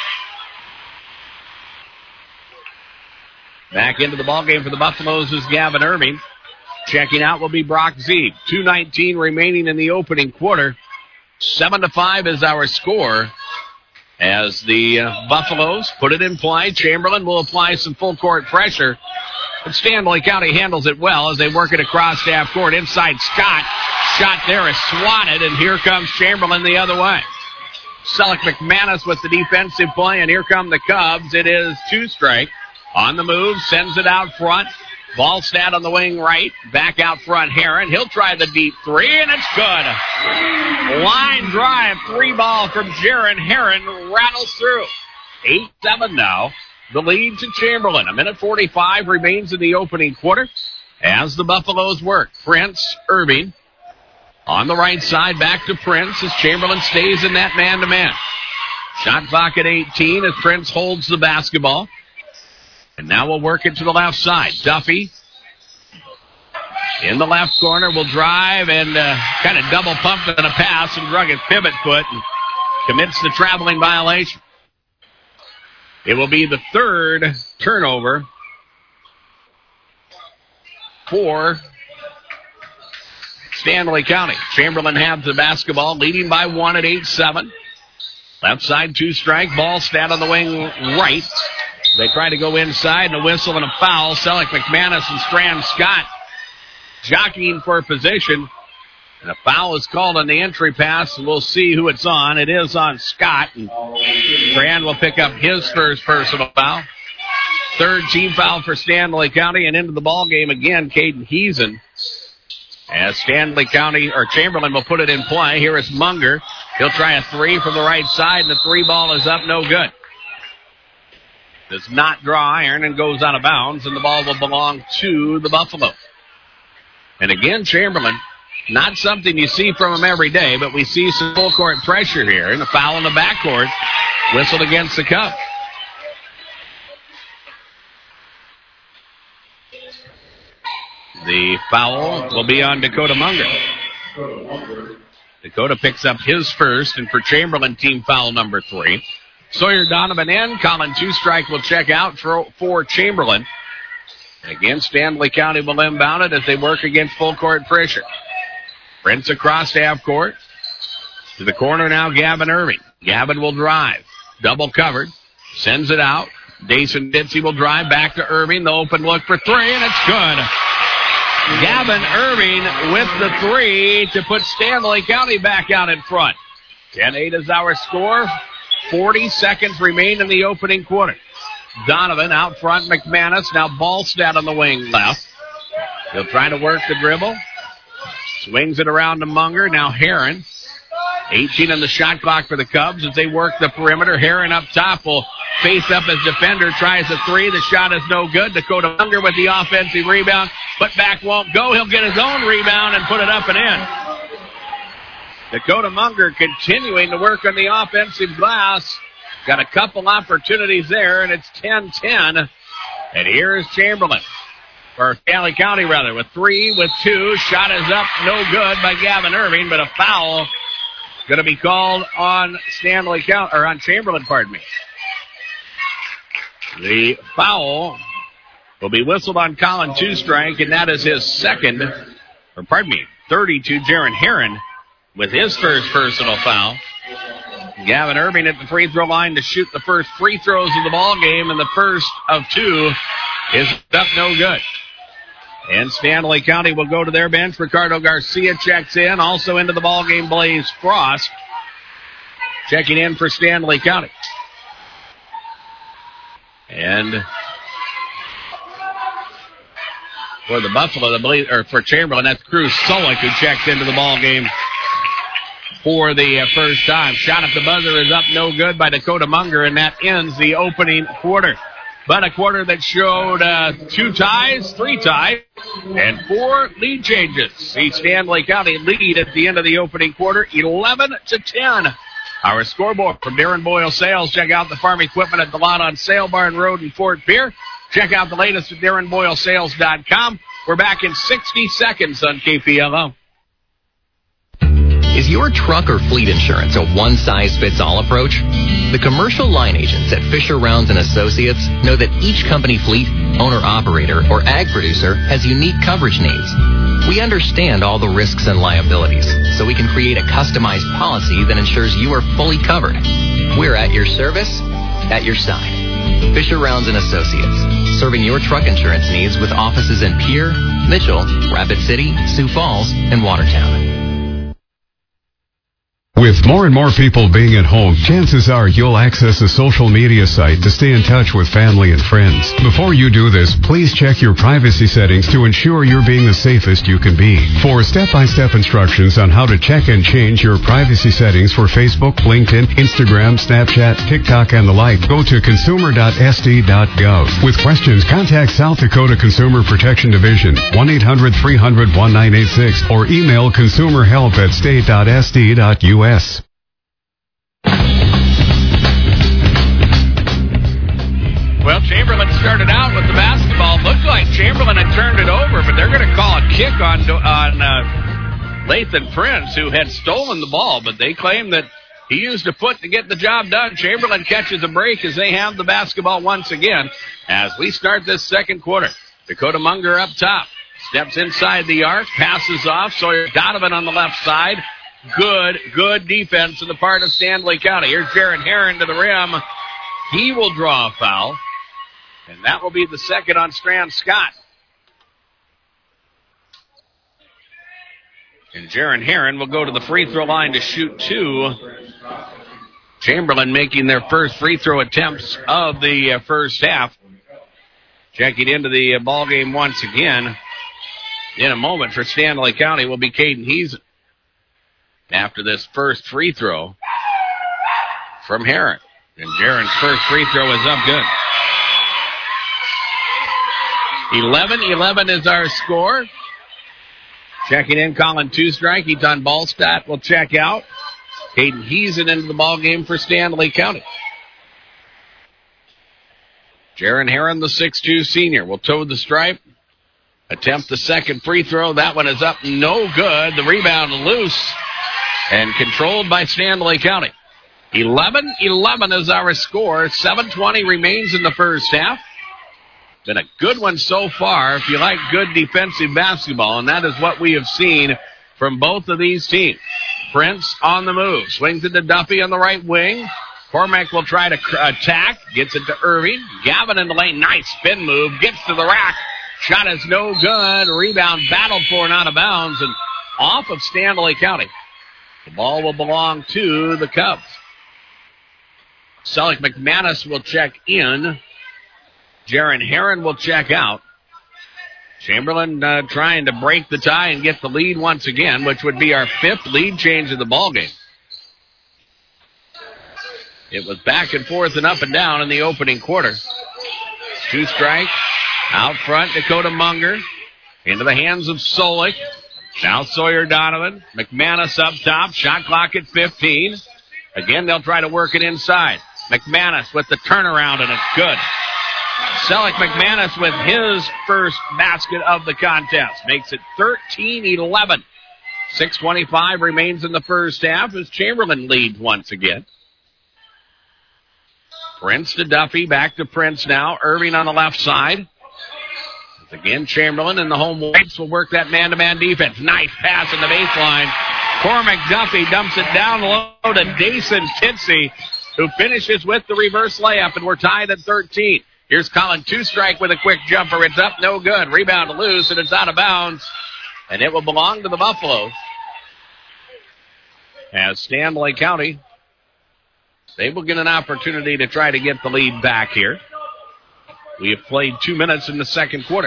Back into the ballgame for the Buffaloes is Gavin Irving. Checking out will be Brock Zeeb. 2:19 remaining in the opening quarter. 7-5 is our score. As the Buffaloes put it in play, Chamberlain will apply some full court pressure. But Stanley County handles it well as they work it across half court. Inside Scott. Shot there is swatted, and here comes Chamberlain the other way. Selleck McManus with the defensive play, and here come the Cubs. It is two-strike. On the move, sends it out front. Ballstat on the wing right. Back out front, Heron. He'll try the deep three, and it's good. Line drive, three ball from Jaron Heron. Rattles through. 8-7 now. The lead to Chamberlain. 1:45 remains in the opening quarter as the Buffaloes work. Prince, Irving. On the right side, back to Prince as Chamberlain stays in that man-to-man. Shot clock at 18 as Prince holds the basketball. And now we'll work it to the left side. Duffy in the left corner will drive and kind of double pumped on a pass and drug his pivot foot and commits the traveling violation. It will be the third turnover for Stanley County. Chamberlain has the basketball, leading by 1 at 8-7. Left side, two-strike. Ballstat on the wing right. They try to go inside, and a whistle and a foul. Selleck, McManus, and Strand Scott jockeying for position. And a foul is called on the entry pass, and we'll see who it's on. It is on Scott, and Strand will pick up his first personal foul. Third team foul for Stanley County, and into the ball game again, Caden Heesen. As Stanley County, or Chamberlain will put it in play. Here is Munger. He'll try a three from the right side, and the three ball is up, no good. Does not draw iron and goes out of bounds, and the ball will belong to the Buffalo. And again, Chamberlain, not something you see from him every day, but we see some full court pressure here, and a foul in the backcourt, whistled against the Cubs. The foul will be on Dakota Munger. Dakota picks up his first, and for Chamberlain, team foul number 3. Sawyer Donovan in. Colin Two-Strike will check out for Chamberlain. And again, Stanley County will inbound it as they work against full court pressure. Prince across half court. To the corner now, Gavin Irving. Gavin will drive. Double covered. Sends it out. Dason Ditzy will drive back to Irving. The open look for three, and it's good. Gavin Irving with the three to put Stanley County back out in front. 10-8 is our score. 40 seconds remain in the opening quarter. Donovan out front, McManus. Now Ballstat on the wing left. He'll try to work the dribble. Swings it around to Munger. Now Heron. 18 on the shot clock for the Cubs as they work the perimeter. Heron up top will face up as defender. Tries a three. The shot is no good. Dakota Munger with the offensive rebound. Put back won't go. He'll get his own rebound and put it up and in. Dakota Munger continuing to work on the offensive glass. Got a couple opportunities there, and it's 10-10. And here's Chamberlain. Or Stanley County, rather, with 3, with 2. Shot is up, no good by Gavin Irving, but a foul going to be called on Stanley County, or on Chamberlain, pardon me. The foul will be whistled on Colin Two-Strike, and that is his second, or pardon me, 32, Jaron Heron, with his first personal foul. Gavin Irving at the free throw line to shoot the first free throws of the ball game, and the first of 2 is up no good. And Stanley County will go to their bench. Ricardo Garcia checks in. Also into the ball game, Blaze Frost checking in for Stanley County. And for the Buffalo, or for Chamberlain, that's Cruz Solik who checks into the ball game for the first time. Shot at the buzzer is up no good by Dakota Munger, and that ends the opening quarter. But a quarter that showed 2 ties, 3 ties, and 4 lead changes. The Stanley County lead at the end of the opening quarter, 11-10. Our scoreboard from Darren Boyle Sales. Check out the farm equipment at the lot on Sale Barn Road in Fort Pierre. Check out the latest at DarrenBoyleSales.com. We're back in 60 seconds on KPLO. Is your truck or fleet insurance a one-size-fits-all approach? The commercial line agents at Fisher Rounds & Associates know that each company fleet, owner-operator, or ag producer has unique coverage needs. We understand all the risks and liabilities, so we can create a customized policy that ensures you are fully covered. We're at your service, at your side. Fisher Rounds & Associates, serving your truck insurance needs with offices in Pierre, Mitchell, Rapid City, Sioux Falls, and Watertown. With more and more people being at home, chances are you'll access a social media site to stay in touch with family and friends. Before you do this, please check your privacy settings to ensure you're being the safest you can be. For step-by-step instructions on how to check and change your privacy settings for Facebook, LinkedIn, Instagram, Snapchat, TikTok, and the like, go to consumer.sd.gov. With questions, contact South Dakota Consumer Protection Division, 1-800-300-1986, or email consumerhelp@state.sd.us. Well, Chamberlain started out with the basketball. Looked like Chamberlain had turned it over, but they're going to call a kick on Lathan Prince, who had stolen the ball, but they claim that he used a foot to get the job done. Chamberlain catches a break as they have the basketball once again as we start this second quarter. Dakota Munger up top. Steps inside the arc, passes off. Sawyer Donovan on the left side. Good defense on the part of Stanley County. Here's Jaron Herron to the rim. He will draw a foul, and that will be the second on Strand Scott. And Jaron Herron will go to the free throw line to shoot two. Chamberlain making their first free throw attempts of the first half. Checking into the ball game once again. In a moment for Stanley County will be Caden Heason. After this first free throw from Herron. And Jaron's first free throw is up good. 11-11 is our score. Checking in, Colin Two-Strike. Ethan Ballstott will check out. Caden Heason into the ball game for Stanley County. Jaron Herron, the 6'2 senior, will toe the stripe. Attempt the second free throw. That one is up. No good. The rebound loose and controlled by Stanley County. 11-11 is our score. 7:20 remains in the first half. Been a good one so far if you like good defensive basketball, and that is what we have seen from both of these teams. Prince on the move. Swings it to Duffy on the right wing. Cormack will try to attack. Gets it to Irving. Gavin in the lane. Nice spin move. Gets to the rack. Shot is no good. Rebound battled for and out of bounds and off of Stanley County. The ball will belong to the Cubs. Selleck McManus will check in. Jaron Herron will check out. Chamberlain trying to break the tie and get the lead once again, which would be our fifth lead change of the ballgame. It was back and forth and up and down in the opening quarter. Two-strike. Out front, Dakota Munger. Into the hands of Solik. Now Sawyer Donovan. McManus up top. Shot clock at 15. Again, they'll try to work it inside. McManus with the turnaround, and it's good. Selleck McManus with his first basket of the contest. Makes it 13-11. 6:25 remains in the first half as Chamberlain leads once again. Prince to Duffy. Back to Prince now. Irving on the left side. Again, Chamberlain and the home whites will work that man-to-man defense. Nice pass in the baseline. Cormac Duffy dumps it down low to Dason Titsey, who finishes with the reverse layup, and we're tied at 13. Here's Colin Two-Strike with a quick jumper. It's up, no good. Rebound to loose, and it's out of bounds, and it will belong to the Buffaloes. As Stanley County, they will get an opportunity to try to get the lead back here. We have played 2 minutes in the second quarter.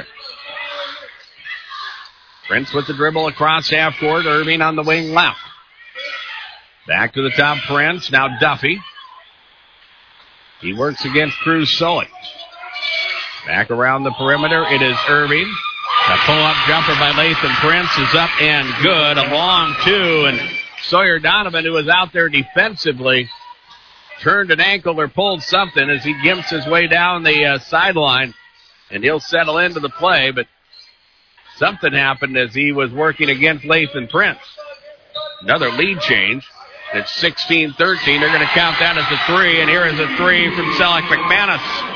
Prince with the dribble across half court. Irving on the wing left. Back to the top, Prince. Now Duffy. He works against Cruz Solik. Back around the perimeter. It is Irving. A pull-up jumper by Lathan Prince is up and good. A long two. And Sawyer Donovan, who was out there defensively, turned an ankle or pulled something as he gimps his way down the sideline. and he'll settle into the play, but something happened as he was working against Lathan Prince. Another lead change. It's 16-13. They're going to count that as a 3, and here is a 3 from Selleck McManus.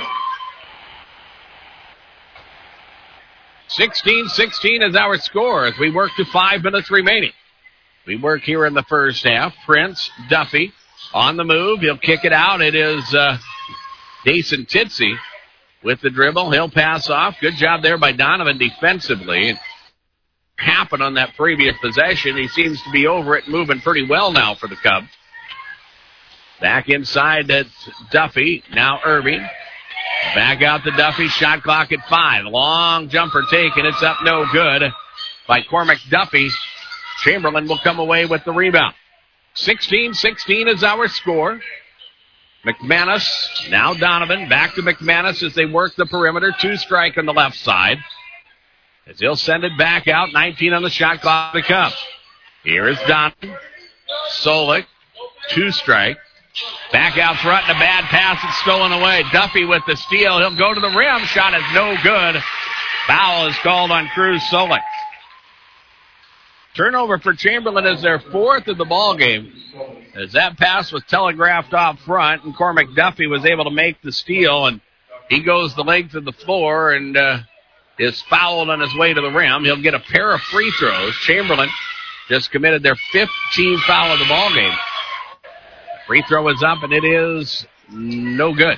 16-16 is our score as we work to 5 minutes remaining. We work here in the first half. Prince, Duffy on the move. He'll kick it out. It is Dason Titsey with the dribble. He'll pass off. Good job there by Donovan defensively. Happened on that previous possession. He seems to be over it, moving pretty well now for the Cubs. Back inside, that's Duffy. Now Irving. Back out to Duffy. Shot clock at 5. Long jumper taken. It's up no good by Cormac Duffy. Chamberlain will come away with the rebound. 16-16 is our score. McManus. Now Donovan. Back to McManus as they work the perimeter. 2 strike on the left side. As he'll send it back out. 19 on the shot clock to come. Here is Donovan. Solik. 2 strike. Back out front and a bad pass. It's stolen away. Duffy with the steal. He'll go to the rim. Shot is no good. Foul is called on Cruz Solik. Turnover for Chamberlain is their 4th of the ball game. As that pass was telegraphed off front, and Cormac Duffy was able to make the steal, and he goes the length of the floor and is fouled on his way to the rim. He'll get a pair of free throws. Chamberlain just committed their 5th team foul of the ball game. Free throw is up, and it is no good.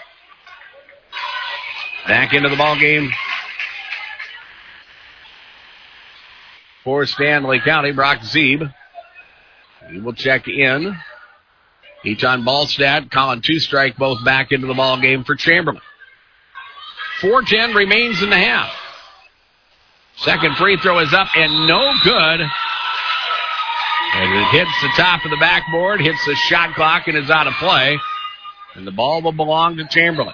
Back into the ball game for Stanley County, Brock Zeeb. He will check in. Eton Ballstadt, Colin 2 strike, both back into the ball game for Chamberlain. 4:10 remains in the half. Second free throw is up and no good. And it hits the top of the backboard, hits the shot clock, and is out of play. And the ball will belong to Chamberlain.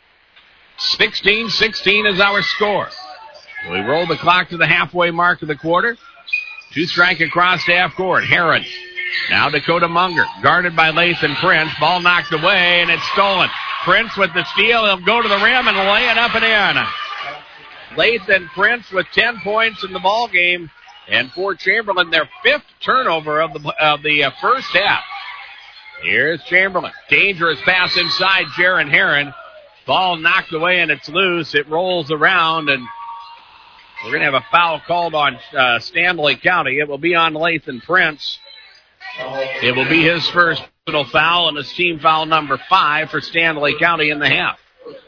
16-16 is our score. We roll the clock to the halfway mark of the quarter. 2 strike across half court. Heron. Now Dakota Munger. Guarded by Lathan Prince. Ball knocked away, and it's stolen. Prince with the steal. He'll go to the rim and lay it up and in. Lathan Prince with 10 points in the ball game. And for Chamberlain, their 5th turnover of the first half. Here's Chamberlain. Dangerous pass inside Jaron Heron. Ball knocked away and it's loose. It rolls around and we're going to have a foul called on Stanley County. It will be on Lathan Prince. It will be his first personal foul and his team foul number 5 for Stanley County in the half.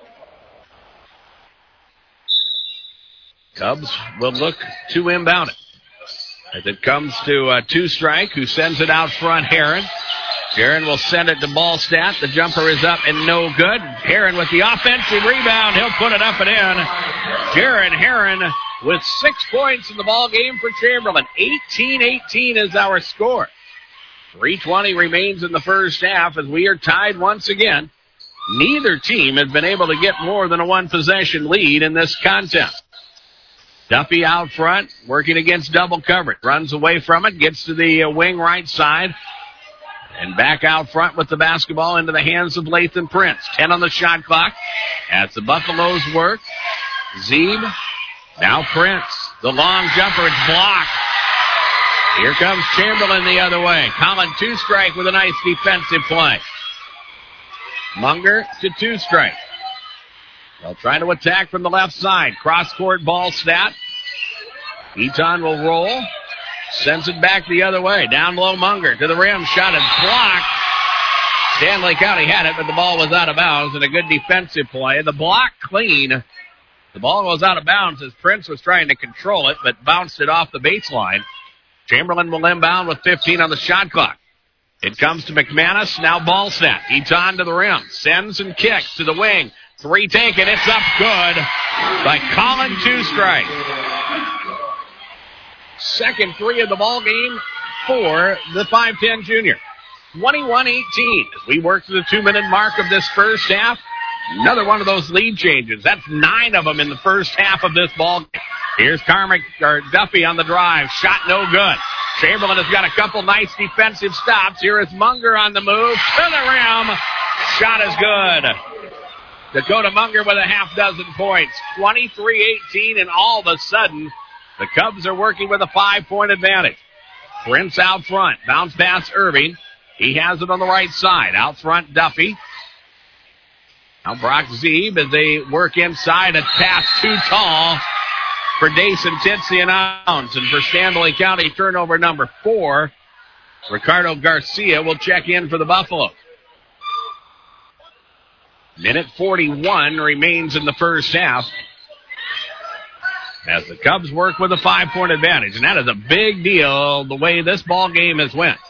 Cubs will look to inbound it. As it comes to 2 strike, who sends it out front, Heron. Heron will send it to Ballstadt. The jumper is up and no good. Heron with the offensive rebound. He'll put it up and in. Jaron Heron with 6 points in the ball game for Chamberlain. 18-18 is our score. 3:20 remains in the first half as we are tied once again. Neither team has been able to get more than a 1-possession lead in this contest. Duffy out front, working against double coverage. Runs away from it, gets to the wing right side. And back out front with the basketball into the hands of Lathan Prince. 10 on the shot clock as the Buffaloes work. Zeeb, now Prince. The long jumper, it's blocked. Here comes Chamberlain the other way. Colin 2 strike with a nice defensive play. Munger to 2 strike. They'll try to attack from the left side. Cross-court Ballstadt. Eton will roll. Sends it back the other way. Down low Munger to the rim. Shot is blocked. Stanley County had it, but the ball was out of bounds and a good defensive play. The block clean. The ball was out of bounds as Prince was trying to control it, but bounced it off the baseline. Chamberlain will inbound with 15 on the shot clock. It comes to McManus. Now Ballstadt. Eton to the rim. Sends and kicks to the wing. 3 taken. It's up good by Colin 2 strike. Second 3 of the ball game for the 5'10 junior. 21-18 as we work to the 2-minute mark of this first half. Another one of those lead changes. That's 9 of them in the first half of this ball game. Here's Duffy on the drive. Shot no good. Chamberlain has got a couple nice defensive stops. Here is Munger on the move to the rim. Shot is good. Dakota Munger with a half dozen points. 23-18, and all of a sudden, the Cubs are working with a 5-point advantage. Prince out front. Bounce pass Irving. He has it on the right side. Out front, Duffy. Now Brock Zeeb as they work inside. A pass too tall for Dason Titsey and Ounce. And for Stanley County, turnover number 4. Ricardo Garcia will check in for the Buffalo. Minute 41 remains in the first half as the Cubs work with a 5-point advantage. And that is a big deal the way this ball game has went.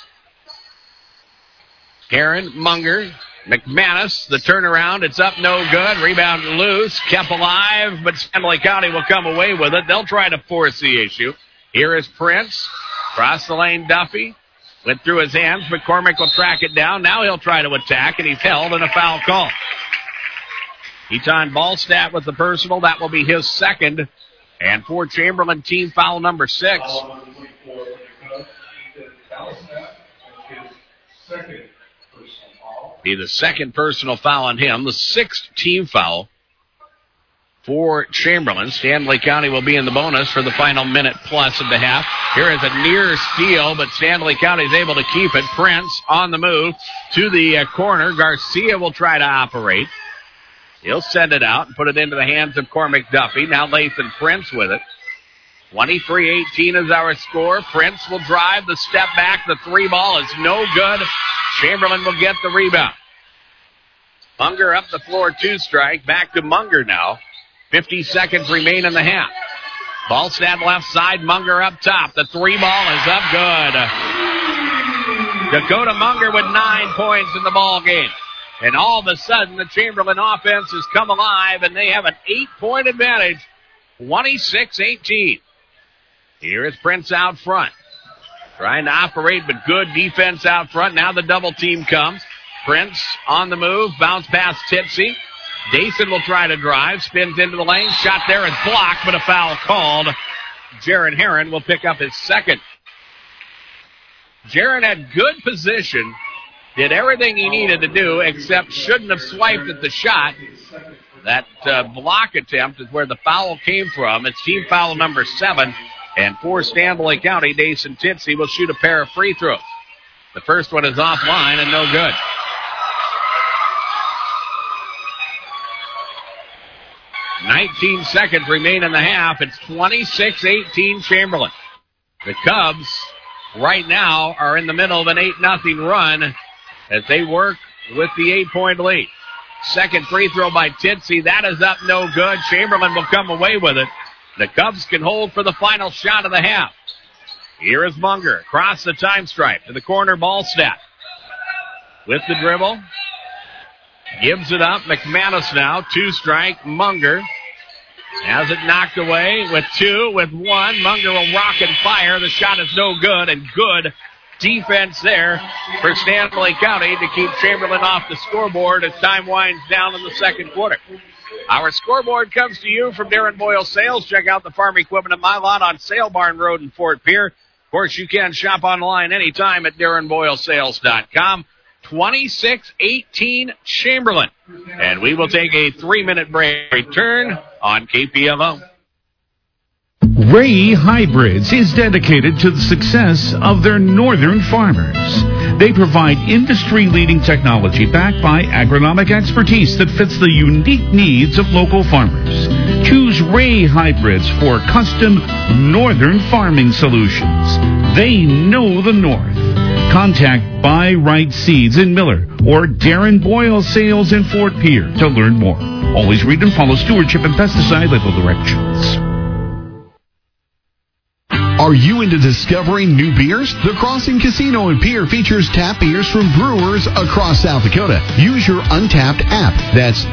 Heron, Munger, McManus, the turnaround. It's up, no good. Rebound loose, kept alive, but Stanley County will come away with it. They'll try to force the issue. Here is Prince. Cross the lane, Duffy. Went through his hands. McCormick will track it down. Now he'll try to attack, and he's held in a foul call. Eton Ballstat with the personal. That will be his second. And for Chamberlain, team foul number 6. Be the second personal foul on him. The 6th team foul for Chamberlain. Stanley County will be in the bonus for the final minute plus of the half. Here is a near steal, but Stanley County is able to keep it. Prince on the move to the corner. Garcia will try to operate. He'll send it out and put it into the hands of Cormac Duffy. Now Lathan Prince with it. 23-18 is our score. Prince will drive the step back. The 3 ball is no good. Chamberlain will get the rebound. Munger up the floor, 2 strike. Back to Munger now. 50 seconds remain in the half. Ballstat left side, Munger up top. The 3 ball is up good. Dakota Munger with 9 points in the ball game. And all of a sudden, the Chamberlain offense has come alive, and they have an 8-point advantage, 26-18. Here is Prince out front. Trying to operate, but good defense out front. Now the double team comes. Prince on the move, bounce past Tipsy. Dason will try to drive, spins into the lane. Shot there is blocked, but a foul called. Jaron Heron will pick up his second. Jaron had good position. Did everything he needed to do, except shouldn't have swiped at the shot. That block attempt is where the foul came from. It's team foul number 7. And for Stanley County, Dason Titsey will shoot a pair of free throws. The first one is offline and no good. "19 seconds remain in the half. It's 26-18 Chamberlain. The Cubs right now are in the middle of an 8-0 run as they work with the 8-point lead. Second free throw by Titsey. That is up, no good. Chamberlain will come away with it. The Cubs can hold for the final shot of the half. Here is Munger. Across the time stripe to the corner, Ballstat. With the dribble. Gives it up. McManus now. 2 strike. Munger has it knocked away with 2, with 1. Munger will rock and fire. The shot is no good, and good defense there for Stanley County to keep Chamberlain off the scoreboard as time winds down in the second quarter. Our scoreboard comes to you from Darren Boyle Sales. Check out the farm equipment at My Lot on Sale Barn Road in Fort Pierre. Of course, you can shop online anytime at DarrenBoyleSales.com. 26-18 Chamberlain. And we will take a 3-minute break. Return on KPLO. Ray Hybrids is dedicated to the success of their northern farmers. They provide industry-leading technology backed by agronomic expertise that fits the unique needs of local farmers. Choose Ray Hybrids for custom northern farming solutions. They know the North. Contact Buy Right Seeds in Miller or Darren Boyle Sales in Fort Pierre to learn more. Always read and follow stewardship and pesticide label directions. Are you into discovering new beers? The Crossing Casino in Pierre features tap beers from brewers across South Dakota. Use your Untapped app. That's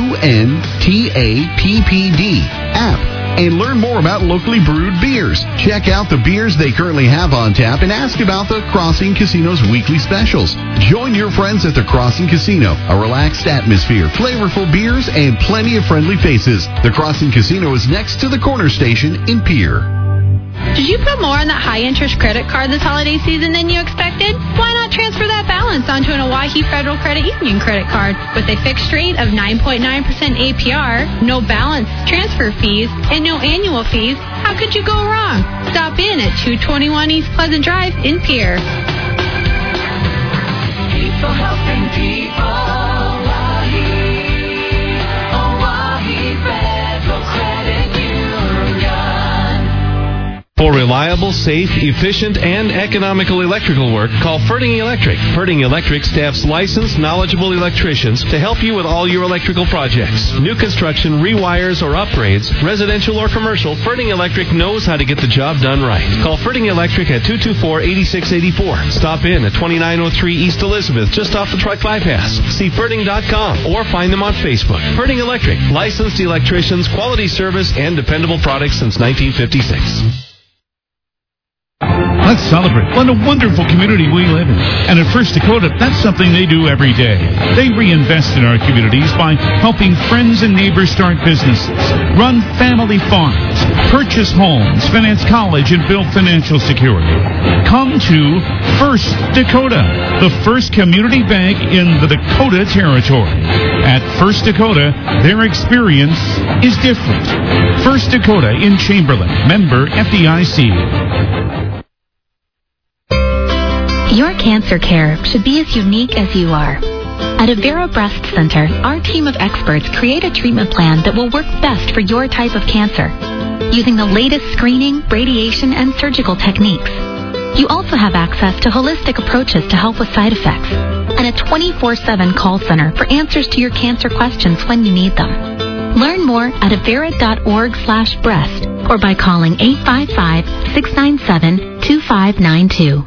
UNTAPPD app. And learn more about locally brewed beers. Check out the beers they currently have on tap and ask about the Crossing Casino's weekly specials. Join your friends at the Crossing Casino. A relaxed atmosphere, flavorful beers, and plenty of friendly faces. The Crossing Casino is next to the corner station in Pierre. Did you put more on that high-interest credit card this holiday season than you expected? Why not not transfer that balance onto an Owyhee Federal Credit Union credit card with a fixed rate of 9.9% APR, no balance transfer fees, and no annual fees? How could you go wrong? Stop in at 221 East Pleasant Drive in Pierre. People helping people. Owyhee Federal Credit Union. For reliable, safe, efficient, and economical electrical work, call Ferding Electric. Ferding Electric staffs licensed, knowledgeable electricians to help you with all your electrical projects. New construction, rewires, or upgrades, residential or commercial, Ferding Electric knows how to get the job done right. Call Ferding Electric at 224-8684. Stop in at 2903 East Elizabeth, just off the truck bypass. See Ferding.com or find them on Facebook. Ferding Electric, licensed electricians, quality service, and dependable products since 1956. Let's celebrate what a wonderful community we live in. And at First Dakota, that's something they do every day. They reinvest in our communities by helping friends and neighbors start businesses, run family farms, purchase homes, finance college, and build financial security. Come to First Dakota, the first community bank in the Dakota Territory. At First Dakota, their experience is different. First Dakota in Chamberlain, member FDIC. Your cancer care should be as unique as you are. At Avera Breast Center, our team of experts create a treatment plan that will work best for your type of cancer, using the latest screening, radiation, and surgical techniques. You also have access to holistic approaches to help with side effects, and a 24/7 call center for answers to your cancer questions when you need them. Learn more at avera.org/breast or by calling 855-697-2592.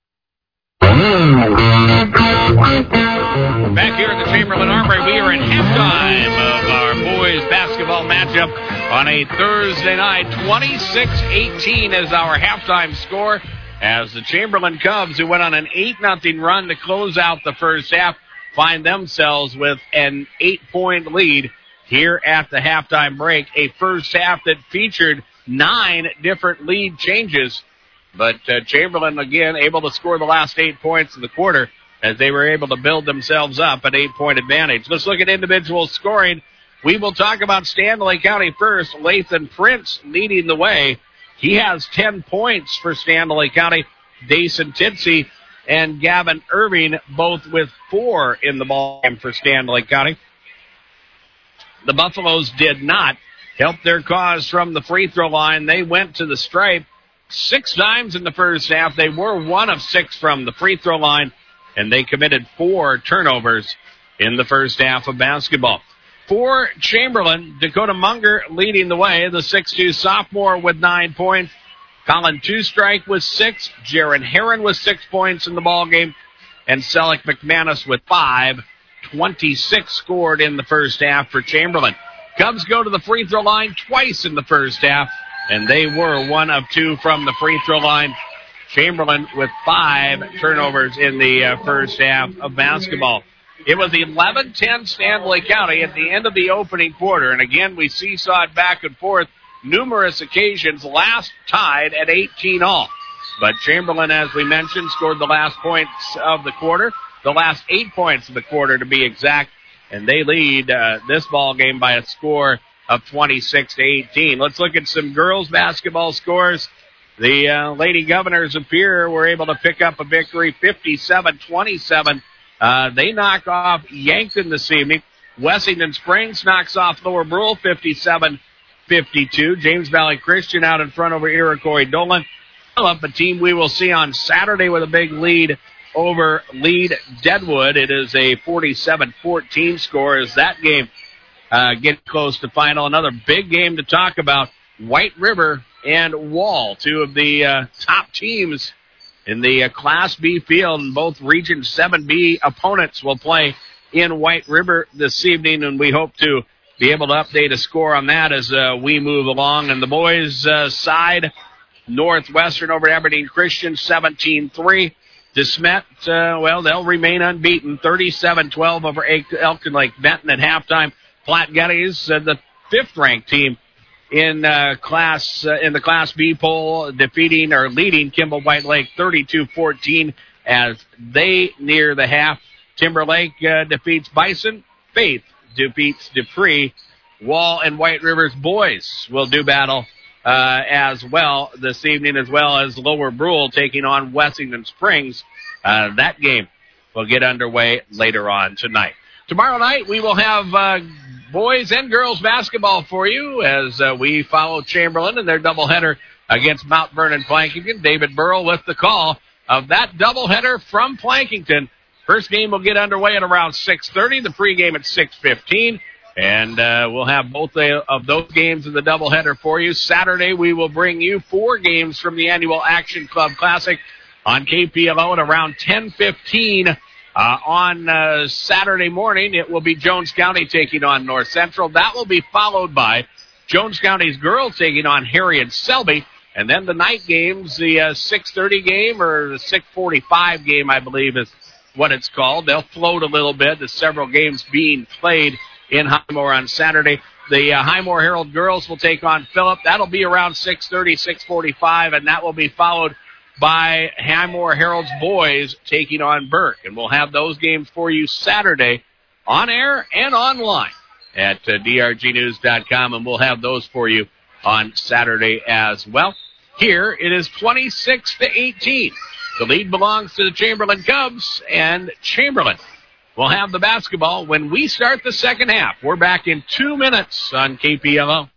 Back here at the Chamberlain Armory, we are in halftime of our boys basketball matchup on a Thursday night. 26-18 is our halftime score as the Chamberlain Cubs, who went on an 8-0 run to close out the first half, find themselves with an 8-point lead here at the halftime break. A first half that featured 9 different lead changes. But Chamberlain, again, able to score the last 8 points of the quarter as they were able to build themselves up an 8-point advantage. Let's look at individual scoring. We will talk about Stanley County first. Lathan Prince leading the way. He has 10 points for Stanley County. Dason Titsey and Gavin Irving both with 4 in the ball game for Stanley County. The Buffaloes did not help their cause from the free throw line. They went to the stripe 6 times in the first half. They were 1 of 6 from the free throw line, and they committed 4 turnovers in the first half of basketball. For Chamberlain, Dakota Munger leading the way, the 6'2 sophomore with 9 points. Colin Two-Strike with 6. Jaron Heron with 6 points in the ballgame. And Selleck McManus with 5. 26 scored in the first half for Chamberlain. Cubs go to the free throw line twice in the first half, and they were 1 of 2 from the free throw line. Chamberlain with 5 turnovers in the first half of basketball. It was 11-10 Stanley County at the end of the opening quarter, and again we seesawed back and forth numerous occasions, last tied at 18 all. But Chamberlain, as we mentioned, scored the last points of the quarter, the last 8 points of the quarter to be exact, and they lead this ball game by a score of 26-18. Let's look at some girls basketball scores. The Lady Governors of Pierre were able to pick up a victory, 57-27. They knock off Yankton this evening. Wessington Springs knocks off Lower Brule, 57-52. James Valley Christian out in front over Iroquois Dolan. A team we will see on Saturday with a big lead over Lead Deadwood. It is a 47-14 score as that game get close to final. Another big game to talk about. White River and Wall, 2 of the top teams in the Class B field, and both Region 7B opponents will play in White River this evening, and we hope to be able to update a score on that as we move along. And the boys' side, Northwestern over Aberdeen Christian, 17-3. DeSmet, they'll remain unbeaten, 37-12 over Elkin Lake Benton at halftime. Platte Geddes, the 5th-ranked team in the Class B poll, leading Kimball White Lake 32-14 as they near the half. Timberlake defeats Bison. Faith defeats Dupree. Wall and White Rivers boys will do battle as well this evening, as well as Lower Brule taking on Wessington Springs. That game will get underway later on tonight. Tomorrow night we will have boys and girls basketball for you as we follow Chamberlain in their doubleheader against Mount Vernon Plankington. David Burrell with the call of that doubleheader from Plankington. First game will get underway at around 6:30, the pregame at 6:15. And we'll have both of those games in the doubleheader for you. Saturday, we will bring you 4 games from the annual Action Club Classic on KPLO at around 10:15 on Saturday morning. It will be Jones County taking on North Central. That will be followed by Jones County's girls taking on Harry and Selby. And then the night games, the 6:30 game or the 6:45 game, I believe is what it's called. They'll float a little bit. There's several games being played in Highmore on Saturday. The Highmore Herald girls will take on Phillip. That'll be around 6:30, 6:45, and that will be followed by Highmore Herald's boys taking on Burke. And we'll have those games for you Saturday on air and online at drgnews.com, and we'll have those for you on Saturday as well. Here it is 26-18. The lead belongs to the Chamberlain Cubs, and Chamberlain will have the basketball when we start the second half. We're back in 2 minutes on KPLO.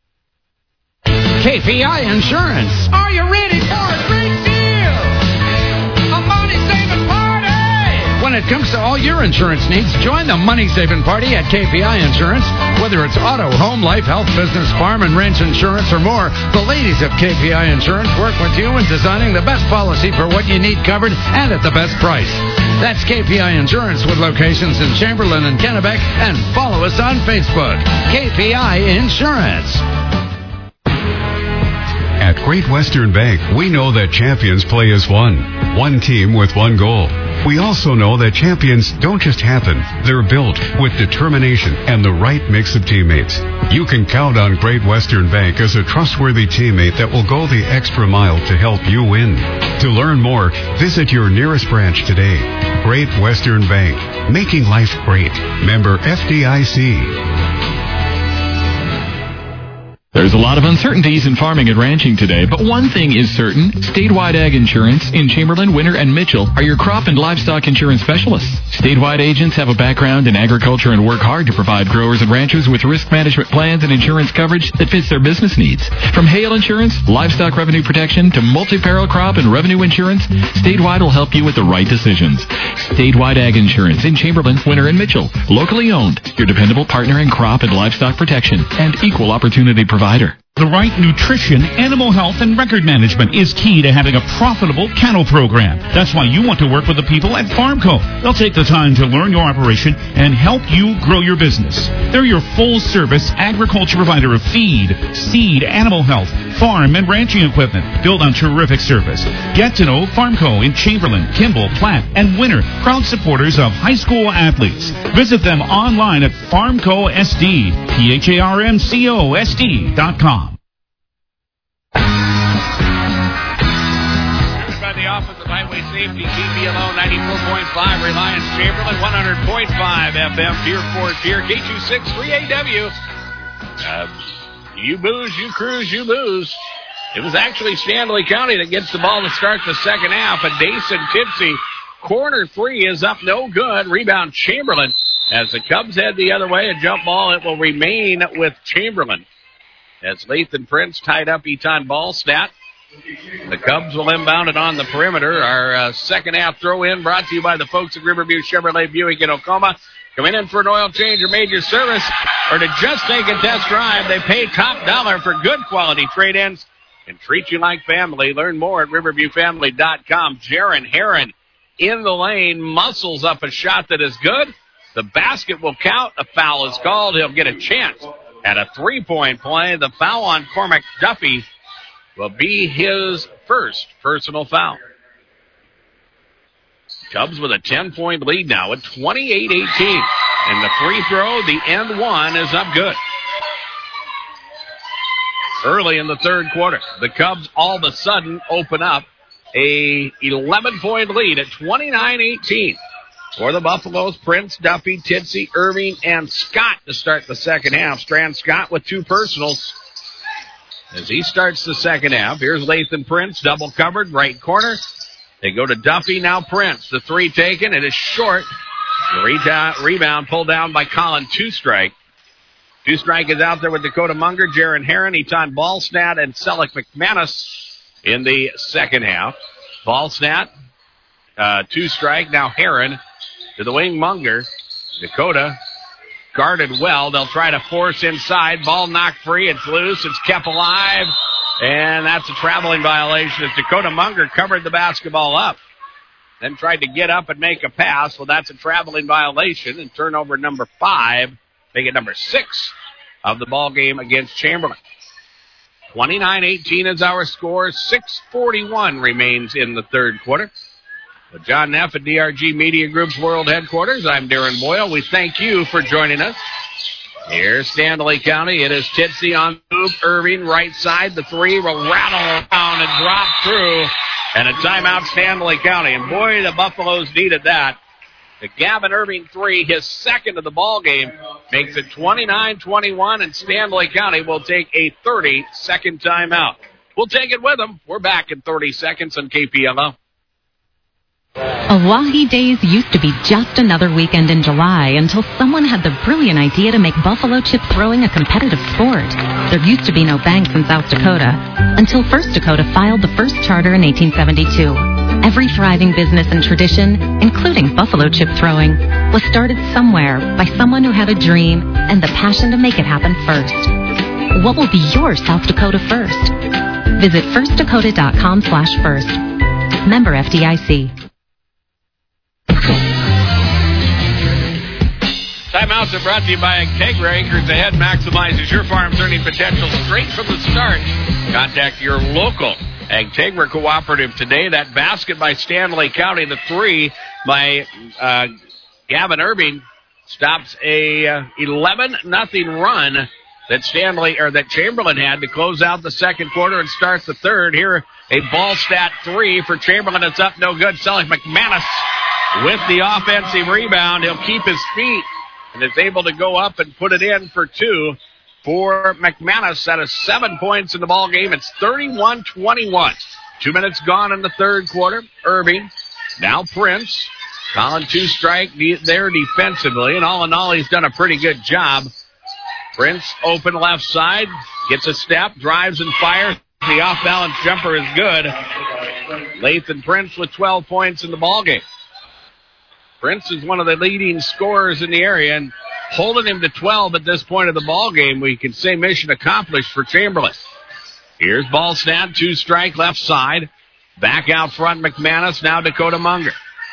KPI Insurance. Are you ready for a great deal? A money-saving party! When it comes to all your insurance needs, join the money-saving party at KPI Insurance. Whether it's auto, home, life, health, business, farm, and ranch insurance, or more, the ladies of KPI Insurance work with you in designing the best policy for what you need covered and at the best price. That's KPI Insurance with locations in Chamberlain and Kennebec, and follow us on Facebook. KPI Insurance. At Great Western Bank, we know that champions play as one team with one goal. We also know that champions don't just happen. They're built with determination and the right mix of teammates. You can count on Great Western Bank as a trustworthy teammate that will go the extra mile to help you win. To learn more, visit your nearest branch today. Great Western Bank, making life great. Member FDIC. There's a lot of uncertainties in farming and ranching today, but one thing is certain. Statewide Ag Insurance in Chamberlain, Winter, and Mitchell are your crop and livestock insurance specialists. Statewide agents have a background in agriculture and work hard to provide growers and ranchers with risk management plans and insurance coverage that fits their business needs. From hail insurance, livestock revenue protection, to multi-peril crop and revenue insurance, Statewide will help you with the right decisions. Statewide Ag Insurance in Chamberlain, Winter, and Mitchell. Locally owned, your dependable partner in crop and livestock protection and equal opportunity provider. The right nutrition, animal health, and record management is key to having a profitable cattle program. That's why you want to work with the people at Farmco. They'll take the time to learn your operation and help you grow your business. They're your full-service agriculture provider of feed, seed, animal health, farm, and ranching equipment built on terrific service. Get to know Farmco in Chamberlain, Kimball, Platte, and Winter, proud supporters of high school athletes. Visit them online at FarmcoSD, PharmcoSD.com. The Office of Highway Safety, KPLO 94.5, Reliance Chamberlain 100.5 FM, Pier 4 Pier, K26 3AW. You booze, you cruise, you lose. It was actually Stanley County that gets the ball to start the second half. A Dason Tipsy corner three is up, no good. Rebound Chamberlain as the Cubs head the other way. A jump ball, it will remain with Chamberlain. As Lathan Prince tied up Eton Ballstat. The Cubs will inbound it on the perimeter. Our second half throw in brought to you by the folks at Riverview Chevrolet Buick in Oklahoma. Coming in for an oil change or major service or to just take a test drive, they pay top dollar for good quality trade-ins and treat you like family. Learn more at riverviewfamily.com. Jaron Heron in the lane, muscles up a shot that is good. The basket will count. A foul is called. He'll get a chance at a three-point play. The foul on Cormac Duffy will be his first personal foul. Cubs with a 10-point lead now at 28-18. And the free throw, the end one, is up good. Early in the third quarter, the Cubs all of a sudden open up a 11-point lead at 29-18. For the Buffaloes, Prince, Duffy, Titsy, Irving, and Scott to start the second half. Strand Scott with 2 personals as he starts the second half. Here's Lathan Prince, double covered, right corner. They go to Duffy, now Prince. The 3 taken, it is short. The rebound pulled down by Colin Two-Strike. Two-Strike is out there with Dakota Munger, Jaron Heron, Etan Ballstat, and Selleck McManus in the second half. Ballstat, Two-Strike, now Heron to the wing, Munger. Dakota guarded well. They'll try to force inside. Ball knocked free. It's loose. It's kept alive. And that's a traveling violation as Dakota Munger covered the basketball up. Then tried to get up and make a pass. Well, that's a traveling violation. And turnover number 5. Make it number 6 of the ball game against Chamberlain. 29-18 is our score. 6:41 remains in the third quarter. With John Neff at DRG Media Group's World Headquarters, I'm Darren Boyle. We thank you for joining us. Here's Stanley County. It is Titsy on the move. Irving, right side. The 3 will rattle around and drop through. And a timeout, Stanley County. And boy, the Buffaloes needed that. The Gavin Irving 3, his second of the ball game, makes it 29-21, and Stanley County will take a 30-second timeout. We'll take it with them. We're back in 30 seconds on KPLO. Oahe Days used to be just another weekend in July until someone had the brilliant idea to make buffalo chip throwing a competitive sport. There used to be no banks in South Dakota until First Dakota filed the first charter in 1872. Every thriving business and tradition, including buffalo chip throwing, was started somewhere by someone who had a dream and the passion to make it happen first. What will be your South Dakota first? Visit firstdakota.com/first. Member FDIC. Timeouts are brought to you by Integra. Acres Ahead maximizes your farm's earning potential straight from the start. Contact your local Integra cooperative today. That basket by Stanley County, the 3 by Gavin Irving, stops a 11-0 run that Chamberlain had to close out the second quarter and start the third. Here, a Ballstat 3 for Chamberlain. It's up, no good. Selleck McManus with the offensive rebound. He'll keep his feet and is able to go up and put it in for 2 for McManus. That is 7 points in the ball game. It's 31-21. 2 minutes gone in the third quarter. Irving, now Prince. Colin Two-Strike there defensively, and all in all, he's done a pretty good job. Prince open left side, gets a step, drives and fires. The off-balance jumper is good. Lathan Prince with 12 points in the ball game. Prince is one of the leading scorers in the area, and holding him to 12 at this point of the ball game, we can say mission accomplished for Chamberlain. Here's Ballstat, Two-Strike left side. Back out front, McManus, now Dakota Munger.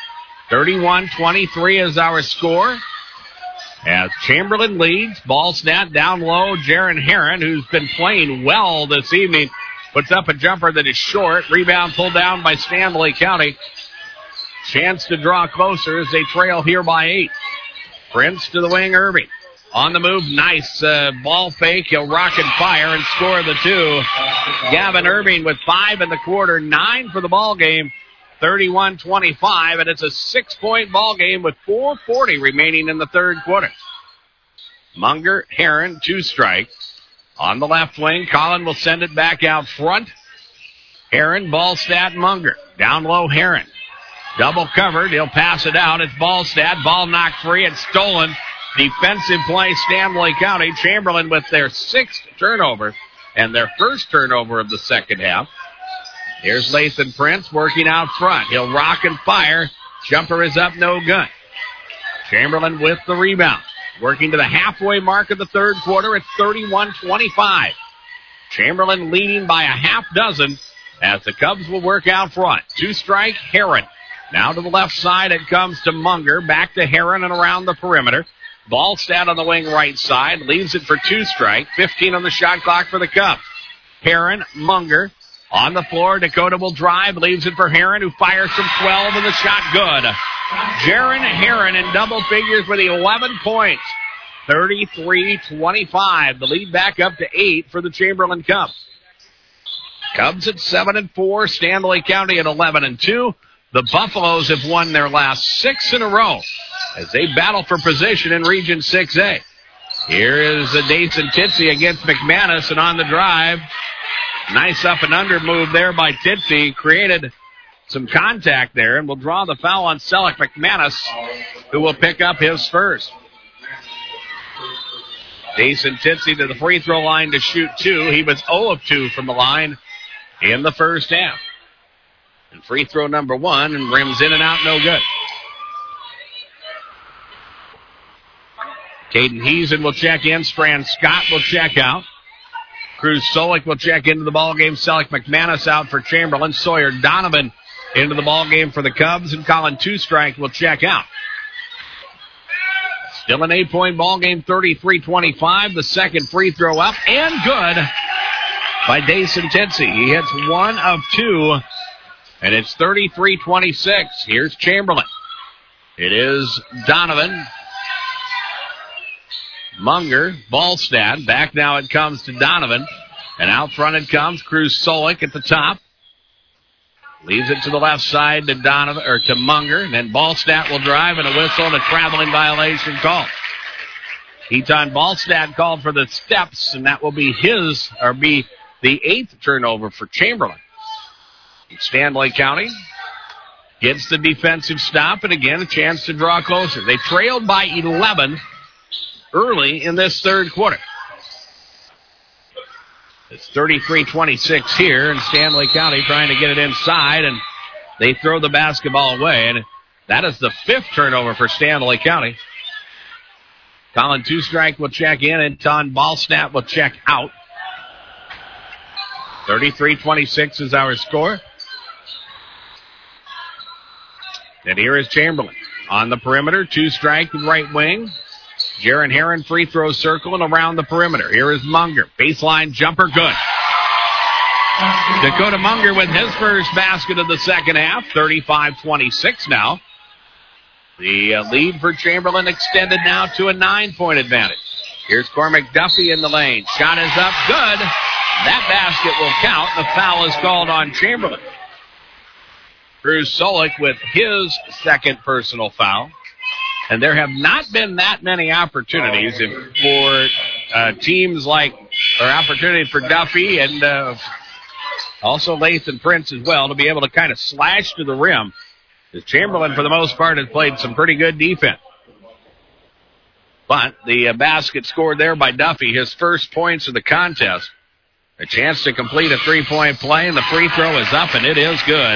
31-23 is our score. As Chamberlain leads, Ballstat down low, Jaron Heron, who's been playing well this evening, puts up a jumper that is short. Rebound pulled down by Stanley County. Chance to draw closer as they trail here by 8. Prince to the wing, Irving. On the move, nice ball fake. He'll rock and fire and score the 2. Gavin Irving with 5 in the quarter, 9 for the ball game. 31-25, and it's a 6-point ball game with 4:40 remaining in the third quarter. Munger, Heron, Two-Strike. On the left wing, Colin will send it back out front. Heron, Ballstat, Munger. Down low, Heron. Double covered. He'll pass it out. It's Ballstat. Ball knocked free and stolen. Defensive play, Stanley County. Chamberlain with their 6th turnover and their first turnover of the second half. Here's Lathan Prince working out front. He'll rock and fire. Jumper is up, no good. Chamberlain with the rebound. Working to the halfway mark of the third quarter at 31-25. Chamberlain leading by a half dozen as the Cubs will work out front. Two-Strike, Heron. Now to the left side, it comes to Munger. Back to Heron and around the perimeter. Ballstat on the wing right side. Leaves it for Two-Strike. 15 on the shot clock for the Cubs. Heron, Munger. On the floor, Dakota will drive. Leaves it for Heron, who fires from 12, and the shot good. Jaron Heron in double figures with 11 points. 33-25. The lead back up to 8 for the Chamberlain Cubs. Cubs at 7-4, Stanley County at 11-2. The Buffaloes have won their last 6 in a row as they battle for position in Region 6A. Here is Dason Titsey against McManus, and on the drive, nice up and under move there by Titsey. Created some contact there, and will draw the foul on Selleck McManus, who will pick up his first. Dason Titsey to the free throw line to shoot 2. He was 0 of 2 from the line in the first half. And free throw number 1, and rims in and out, no good. Caden Heason will check in. Strand Scott will check out. Cruz Solik will check into the ballgame. Selleck McManus out for Chamberlain. Sawyer Donovan into the ballgame for the Cubs, and Colin Two-Strike will check out. Still an 8-point ballgame, 33-25. The second free throw up and good by Dason Titsey. He hits 1 of 2, and it's 33-26. Here's Chamberlain. It is Donovan, Munger, Ballstad. Back now it comes to Donovan, and out front it comes. Cruz Solik at the top. Leaves it to the left side to Donovan, or to Munger, and then Ballstad will drive, and a whistle and a traveling violation call. Keaton Ballstad called for the steps, and that will be the 8th turnover for Chamberlain. Stanley County gets the defensive stop, and again a chance to draw closer. They trailed by 11 early in this third quarter. It's 33-26 here, and Stanley County trying to get it inside, and they throw the basketball away, and that is the 5th turnover for Stanley County. Colin Two-Strike will check in, and Ton Ballsnap will check out. 33-26 is our score. And here is Chamberlain on the perimeter. Two-Strike right wing. Jaron Heron free throw circle and around the perimeter. Here is Munger. Baseline jumper, good. Dakota Munger with his first basket of the second half. 35-26 now. The lead for Chamberlain extended now to a 9-point advantage. Here's Cormac Duffy in the lane. Shot is up, good. That basket will count. The foul is called on Chamberlain. Cruz Solik with his second personal foul. And there have not been that many opportunities for teams like, or opportunity for Duffy and also Lathan Prince as well to be able to kind of slash to the rim. As Chamberlain, for the most part, has played some pretty good defense. But the basket scored there by Duffy, his first points of the contest. A chance to complete a 3-point play, and the free throw is up, and it is good.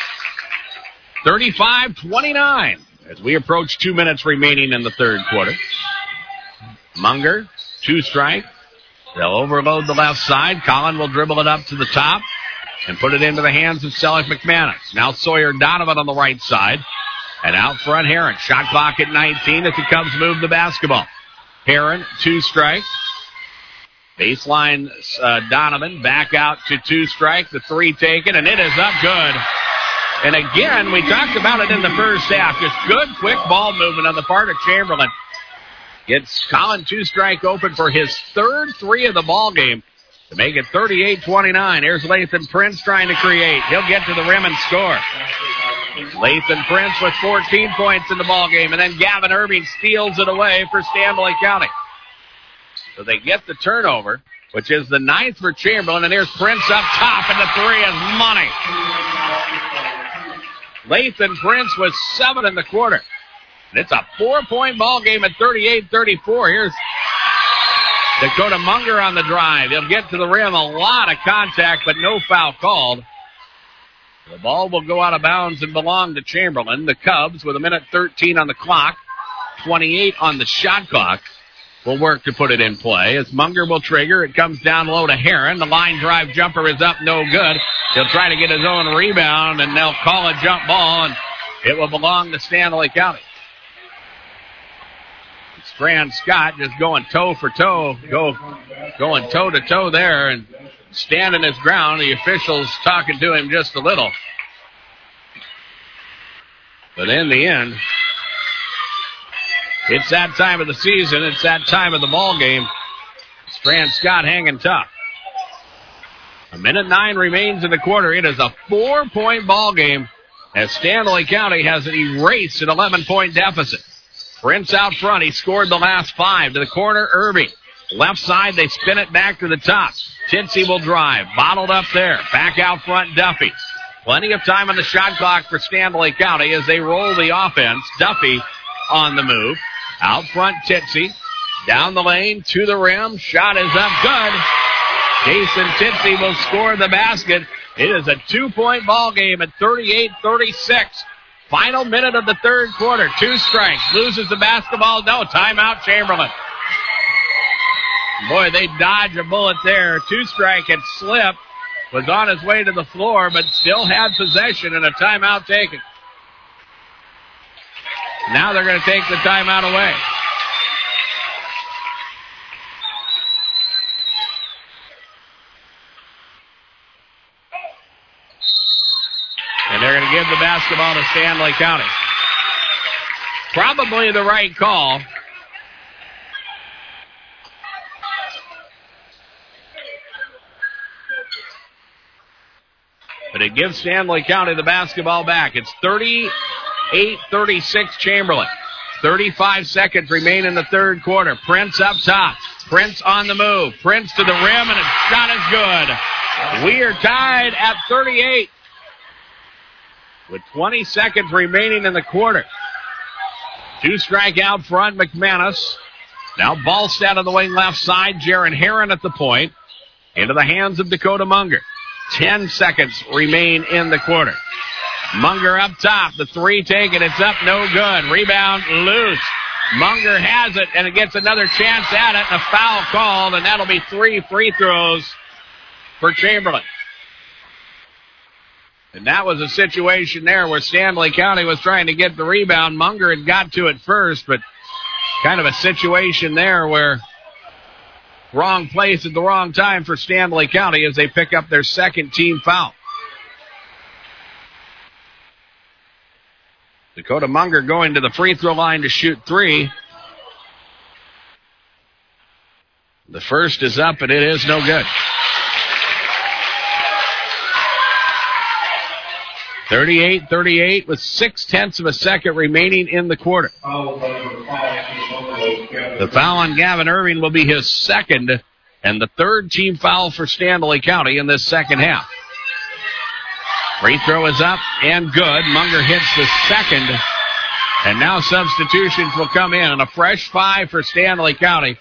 35-29. As we approach 2 minutes remaining in the third quarter. Munger, Two-Strike. They'll overload the left side. Collin will dribble it up to the top and put it into the hands of Selleck McManus. Now Sawyer Donovan on the right side. And out front, Heron. Shot clock at 19 as the Cubs move the basketball. Heron, Two-Strike. Baseline, Donovan back out to Two-Strike. The 3 taken, and it is up good. And again, we talked about it in the first half. Just good, quick ball movement on the part of Chamberlain. Gets Colin Two-Strike open for his third 3 of the ball game to make it 38-29. Here's Lathan Prince trying to create. He'll get to the rim and score. Lathan Prince with 14 points in the ball game, and then Gavin Irving steals it away for Stanley County. So they get the turnover, which is the 9th for Chamberlain, and here's Prince up top, and the 3 is money. Lathan Prince with 7 in the quarter. And it's a 4-point ball game at 38-34. Here's Dakota Munger on the drive. He'll get to the rim. A lot of contact, but no foul called. The ball will go out of bounds and belong to Chamberlain. The Cubs, with 1:13 on the clock, 28 on the shot clock, will work to put it in play. As Munger will trigger, it comes down low to Heron. The line drive jumper is up, no good. He'll try to get his own rebound, and they'll call a jump ball, and it will belong to Stanley County. Strand Scott just going toe for toe, going toe to toe there, and standing his ground. The officials talking to him just a little. But in the end, it's that time of the season. It's that time of the ball game. Strand Scott hanging tough. 1:09 remains in the quarter. It is a 4-point ball game as Stanley County has erased an 11-point deficit. Prince out front. He scored the last 5 to the corner. Irving. Left side, they spin it back to the top. Titsy will drive. Bottled up there. Back out front, Duffy. Plenty of time on the shot clock for Stanley County as they roll the offense. Duffy on the move. Out front, Titsy. Down the lane to the rim. Shot is up good. Jason Titsy will score the basket. It is a 2-point ball game at 38-36. Final minute of the third quarter. 2 strikes. Loses the basketball. No, timeout, Chamberlain. Boy, they dodge a bullet there. 2-strike had slipped. Was on his way to the floor, but still had possession and a timeout taken. Now they're going to take the timeout away. And they're going to give the basketball to Stanley County. Probably the right call. But it gives Stanley County the basketball back. It's 38-36 Chamberlain. 35 seconds remain in the third quarter. Prince up top. Prince on the move. Prince to the rim, and his shot is good. We are tied at 38 with 20 seconds remaining in the quarter. 2 strike out front, McManus. Now Ballstead on the wing left side. Jaron Heron at the point. Into the hands of Dakota Munger. 10 seconds remain in the quarter. Munger up top. The 3 taken. It's up. No good. Rebound loose. Munger has it, and it gets another chance at it. And a foul called, and that'll be 3 free throws for Chamberlain. And that was a situation there where Stanley County was trying to get the rebound. Munger had got to it first, but kind of a situation there where wrong place at the wrong time for Stanley County as they pick up their second team foul. Dakota Munger going to the free throw line to shoot 3. The first is up, and it is no good. 38-38 with 0.6 of a second remaining in the quarter. The foul on Gavin Irving will be his second and the third team foul for Stanley County in this second half. Free throw is up and good. Munger hits the second. And now substitutions will come in. And a fresh 5 for Stanley County.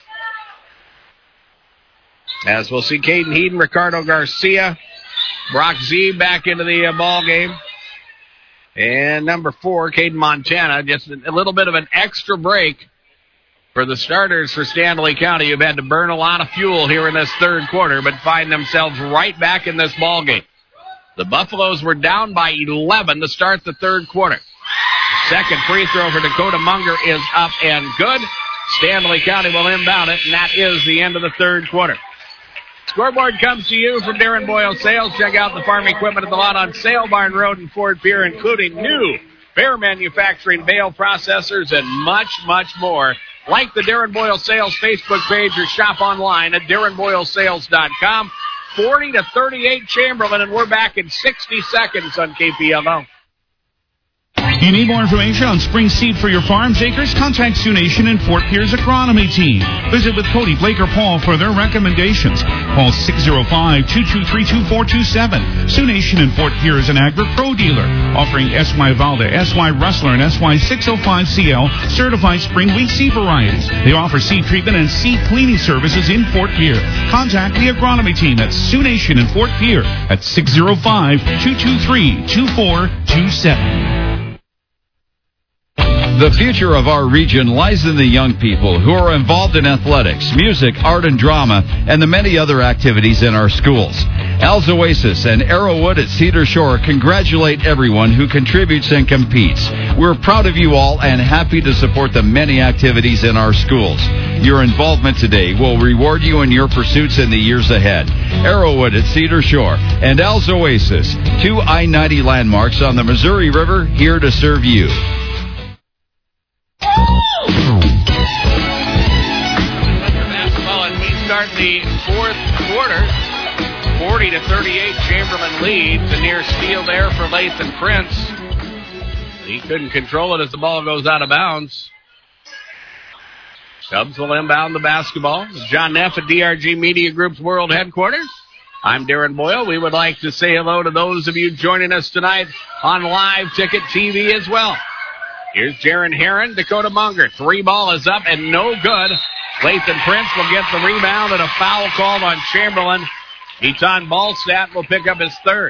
As we'll see Caden Heaton, Ricardo Garcia, Brock Z back into the ball game. And number 4, Caden Montana. Just a little bit of an extra break for the starters for Stanley County, who've had to burn a lot of fuel here in this third quarter, but find themselves right back in this ball game. The Buffaloes were down by 11 to start the third quarter. Second free throw for Dakota Munger is up and good. Stanley County will inbound it, and that is the end of the third quarter. Scoreboard comes to you from Darren Boyle Sales. Check out the farm equipment at the lot on Sale Barn Road in Fort Pierre, including new Bear Manufacturing bale processors and much, much more. Like the Darren Boyle Sales Facebook page or shop online at DarrenBoyleSales.com. 40-38 Chamberlain, and we're back in 60 seconds on KPLO. You need more information on spring seed for your farm's acres? Contact Sioux Nation and Fort Pierre's agronomy team. Visit with Cody, Blake, or Paul for their recommendations. Call 605-223-2427. Sioux Nation and Fort Pierre is an Agri-Pro dealer offering SY Valda, SY Rustler, and SY 605CL certified spring wheat seed varieties. They offer seed treatment and seed cleaning services in Fort Pierre. Contact the agronomy team at Sioux Nation and Fort Pierre at 605-223-2427. The future of our region lies in the young people who are involved in athletics, music, art, and drama, and the many other activities in our schools. Al's Oasis and Arrowwood at Cedar Shore congratulate everyone who contributes and competes. We're proud of you all and happy to support the many activities in our schools. Your involvement today will reward you in your pursuits in the years ahead. Arrowwood at Cedar Shore and Al's Oasis, 2 I-90 landmarks on the Missouri River, here to serve you. Basketball as we start the fourth quarter. 40-38, Chamberlain leads. A near steal there for Lathan Prince. He couldn't control it as the ball goes out of bounds. Cubs will inbound the basketball. John Neff at DRG Media Group's World Headquarters. I'm Darren Boyle. We would like to say hello to those of you joining us tonight on Live Ticket TV as well. Here's Jaron Heron, Dakota Munger. 3 ball is up and no good. Lathan Prince will get the rebound and a foul called on Chamberlain. Etan Ballstat will pick up his third.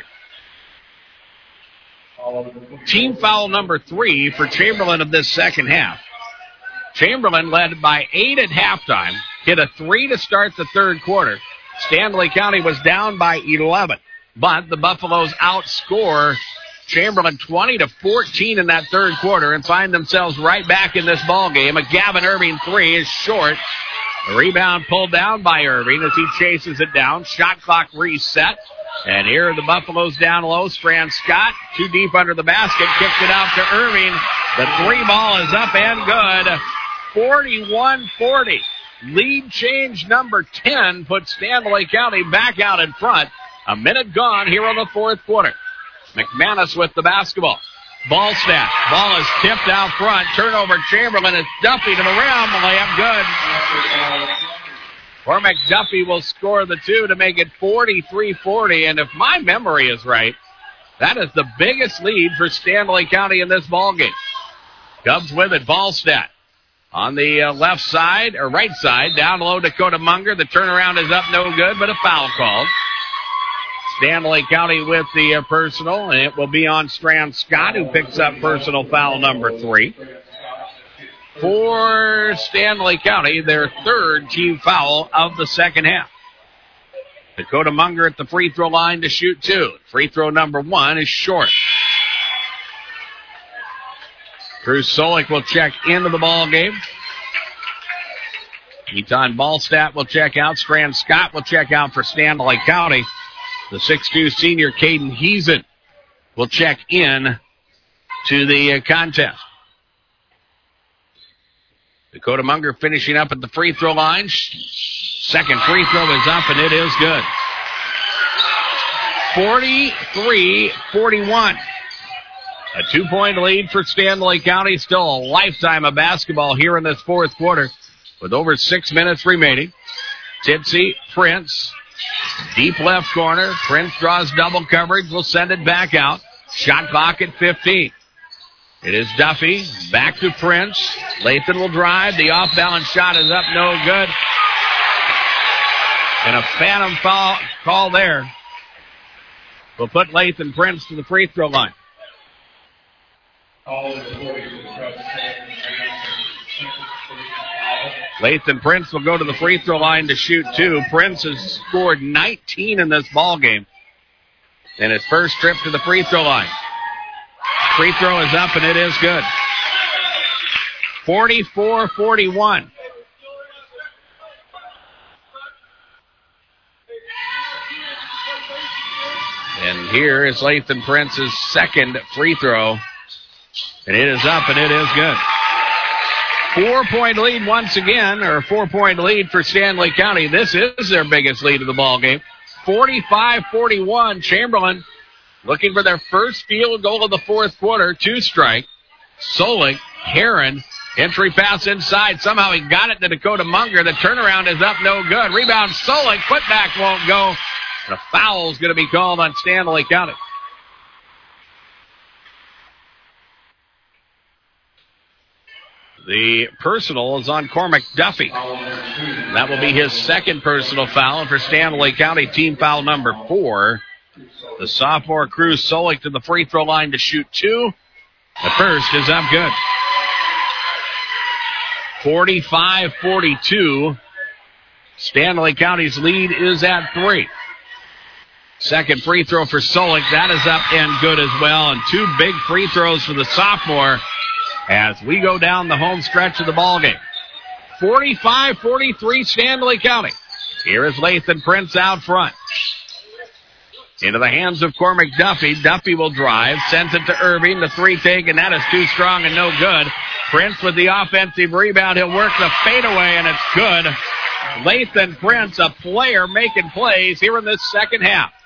Team foul number 3 for Chamberlain of this second half. Chamberlain led by 8 at halftime, hit a 3 to start the third quarter. Stanley County was down by 11, but the Buffaloes outscore Chamberlain 20-14 in that third quarter and find themselves right back in this ball game. A Gavin Irving 3 is short. The rebound pulled down by Irving as he chases it down. Shot clock reset. And here are the Buffaloes down low. Strand Scott, too deep under the basket, kicks it out to Irving. The 3 ball is up and good. 41-40. Lead change number 10 puts Stanley County back out in front. A minute gone here in the fourth quarter. McManus with the basketball. Ballstat. Ball is tipped out front. Turnover Chamberlain. It's Duffy to the rim. Layup good. Cormac Duffy will score the 2 to make it 43-40. And if my memory is right, that is the biggest lead for Stanley County in this ballgame. Cubs with it. Ballstat. On the left side, or right side, down low Dakota Munger. The turnaround is up no good, but a foul called. Stanley County with the personal, and it will be on Strand Scott, who picks up personal foul number 3. For Stanley County, their third team foul of the second half. Dakota Munger at the free throw line to shoot 2. Free throw number 1 is short. Cruz Solik will check into the ball game. Etan Ballstat will check out. Strand Scott will check out for Stanley County. The 6'2 senior Caden Heason will check in to the contest. Dakota Munger finishing up at the free throw line. Second free throw is up and it is good. 43-41. A 2-point lead for Stanley County. Still a lifetime of basketball here in this fourth quarter with over 6 minutes remaining. Tipsy, Prince, deep left corner. Prince draws double coverage. Will send it back out. Shot clock at 15. It is Duffy. Back to Prince. Lathan will drive. The off-balance shot is up no good. And a phantom foul call there will put Lathan Prince to the free throw line. Lathan Prince will go to the free throw line to shoot 2. Prince has scored 19 in this ball game. And his first trip to the free throw line. Free throw is up and it is good. 44-41. And here is Lathan Prince's second free throw. And it is up and it is good. 4-point lead once again, or a 4-point lead for Stanley County. This is their biggest lead of the ball game. 45-41. Chamberlain looking for their first field goal of the fourth quarter. 2-strike. Solik, Heron, entry pass inside. Somehow he got it to Dakota Munger. The turnaround is up no good. Rebound Solik. Putback won't go. The foul is going to be called on Stanley County. The personal is on Cormac Duffy. That will be his second personal foul for Stanley County, team foul number 4. The sophomore Cruz Solik to the free throw line to shoot 2. The first is up good. 45-42. Stanley County's lead is at 3. Second free throw for Solik. That is up and good as well. And 2 big free throws for the sophomore as we go down the home stretch of the ballgame. 45-43 Stanley County. Here is Lathan Prince out front. Into the hands of Cormac Duffy. Duffy will drive, sends it to Irving. The 3 take, and that is too strong and no good. Prince with the offensive rebound. He'll work the fadeaway, and it's good. Lathan Prince, a player making plays here in this second half.